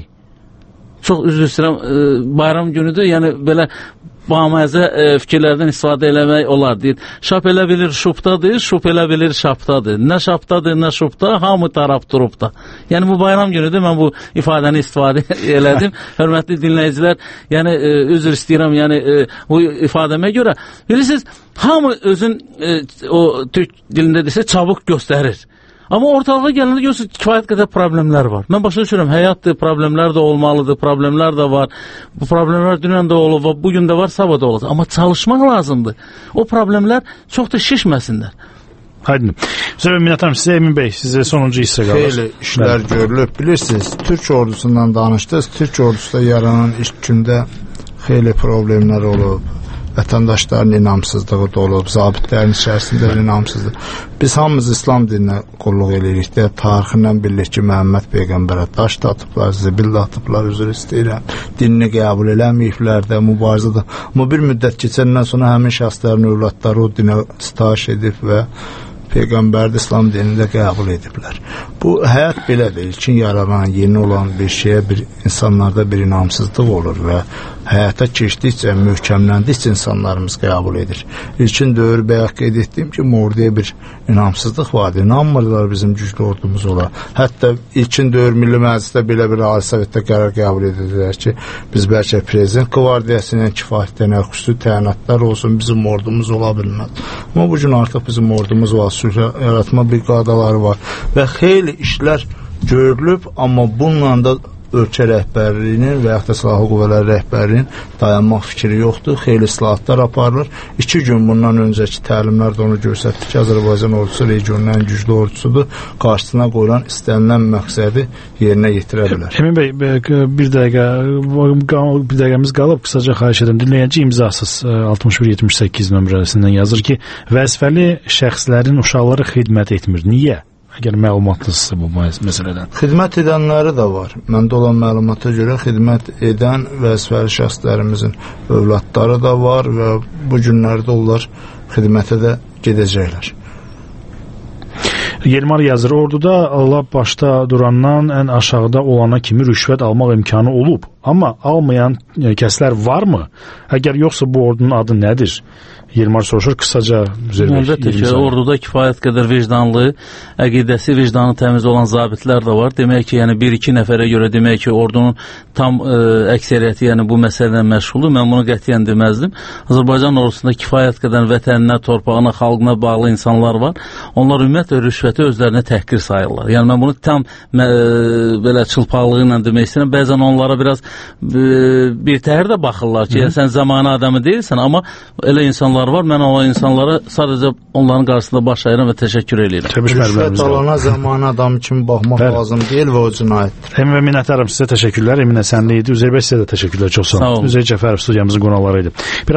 Çox üzr istəyirəm, e, bayram günüdür, yəni belə baməzə e, fikirlərdən istifadə eləmək olar. Deyir, şap elə bilir şuptadır, şup elə bilir şaptadır. Nə şaptadır, nə şupta, hamı taraf durubda. Yəni bu bayram günüdür, mən bu ifadəni istifadə elədim. Hörmətli dinləyicilər, yəni e, üzr istəyirəm, yəni e, bu ifadəmə görə. Bilirsiniz, hamı özün e, o Türk dilində desə çabuk göstərir. Amma ortalığa gələndə görürsünüz, kifayət qədər problemlər var. Mən başa düşürəm, həyatdır, problemlər də olmalıdır, problemlər də var. Bu problemlər dünən də olub, bugün də var, sabah da olacaq. Amma çalışmaq lazımdır. O problemlər çox da şişməsinlər. Haydi. Sonra minnətdarım sizə, Emin bəy, sizə sonuncu hissə qalır. Xeyli işlər görülüb. Bilirsiniz, Türk ordusundan danışdınız. Türk ordusuda yaranan ilk gündə xeyli problemlər olub. Vətəndaşların inamsızlığı da olub, zabitlərin içərisində inamsızlıq. Biz hamımız İslam dininə qulluq edirik deyə tarixindən bilir ki, Məhəmməd Peyğəmbərə daş da atıblar, zibil də atıblar, üzr istəyirəm. Dinini qəbul eləməyiblər də, mübarizədə. Amma bir müddət keçəndən sonra həmin şəxslərin övladları o dinə sitayiş edib və Peyğəmbərdə İslam dinində qəbul ediblər. Bu həyat belədir. İlkin yaranan, yeni olan bir şeyə bir insanlarda bir inamsızlıq olur və həyata keçdikcə, möhkəmləndikcə insanlarımız qəbul edir. İlkin dövr bəyək qeyd etdiyim ki, orduya bir inamsızlıq vardır. İnanmırlar bizim güclü ordumuz olar. Hətta ilkin dövr Milli Məclisdə belə bir Ali Sovetdə qərar qəbul edirlər ki, biz bəlkə prezident qvardiyasının kifayətlənən xüsusi təyinatlar olsun, bizim ordumuz ola bilməz. Amma bu gün artıq bizim ordumuz var, sülh yaratma briqadaları var və xeyli işlər görülüb, amma bununla da ölkə rəhbərliyinin və yaxud da silahlı qüvvələr rəhbərliyinin dayanmaq fikri yoxdur. Xeyli islahatlar aparılır. İki gün bundan öncəki təlimlər də onu göstərdi ki, Azərbaycan ordusu regionun ən güclü ordusudur. Qarşısına qoyulan istənilən məqsədi yerinə yetirə bilər. Emin bəy, bir dəqiqə, bir dəqiqəmiz qalıb, qısaca xahiş edirəm. Dinləyici imzasız altmış bir yetmiş səkkiz nömrəsindən yazır ki, vəzifəli şəxslərin uşaqları xidmət etmir. Niyə? əgər məlumatlısınızsa bu məsələdən? Xidmət edənləri də var. Məndə olan məlumata görə xidmət edən vəzifəli şəxslərimizin övladları da var və bu günlərdə onlar xidmətə də gedəcəklər. Yelmar yazır, orduda Allah başda durandan ən aşağıda olana kimi rüşvət almaq imkanı olub. Amma almayan kəslər varmı? Əgər yoxsa bu ordunun adı nədir? Yelmar soruşur, qısaca Əlbəttə ki, orduda kifayət qədər vicdanlı, əqidəsi, vicdanı təmiz olan zabitlər də var. Demək ki, yəni bir-iki nəfərə görə demək ki, ordunun tam ə, əksəriyyəti yəni bu məsələlə məşğuldur. Mən bunu qətiyyən deməzdim. Azərbaycan ordusunda kifayət qədər vətəninə, torpağına, xalqına bağlı insanlar var. Onlar ümumiyyətlə rüşvəti özlərinə təhqir sayırlar. Yəni mən bunu tam ə, belə çılpaqlığı ilə demək istəyirəm. Bəzən onlara biraz ə, bir təhər də baxırlar ki, yəni, sən zamanı adamı deyilsən, amma elə insanlar var. Mən o insanlara sadəcə onların qarşısında baş əyirəm və təşəkkür edirəm. Rüşvət alana zamanı adam kimi baxmaq Bəli. lazım deyil və o cinayətdir. Emin və minnətdarım sizə, təşəkkürlər. Emin Əsənli idi. Üzeyir bəy sizə də təşəkkürlər. Çox sağ olun. Üzeyir Cəfərov studiyamızın qonaqları idi.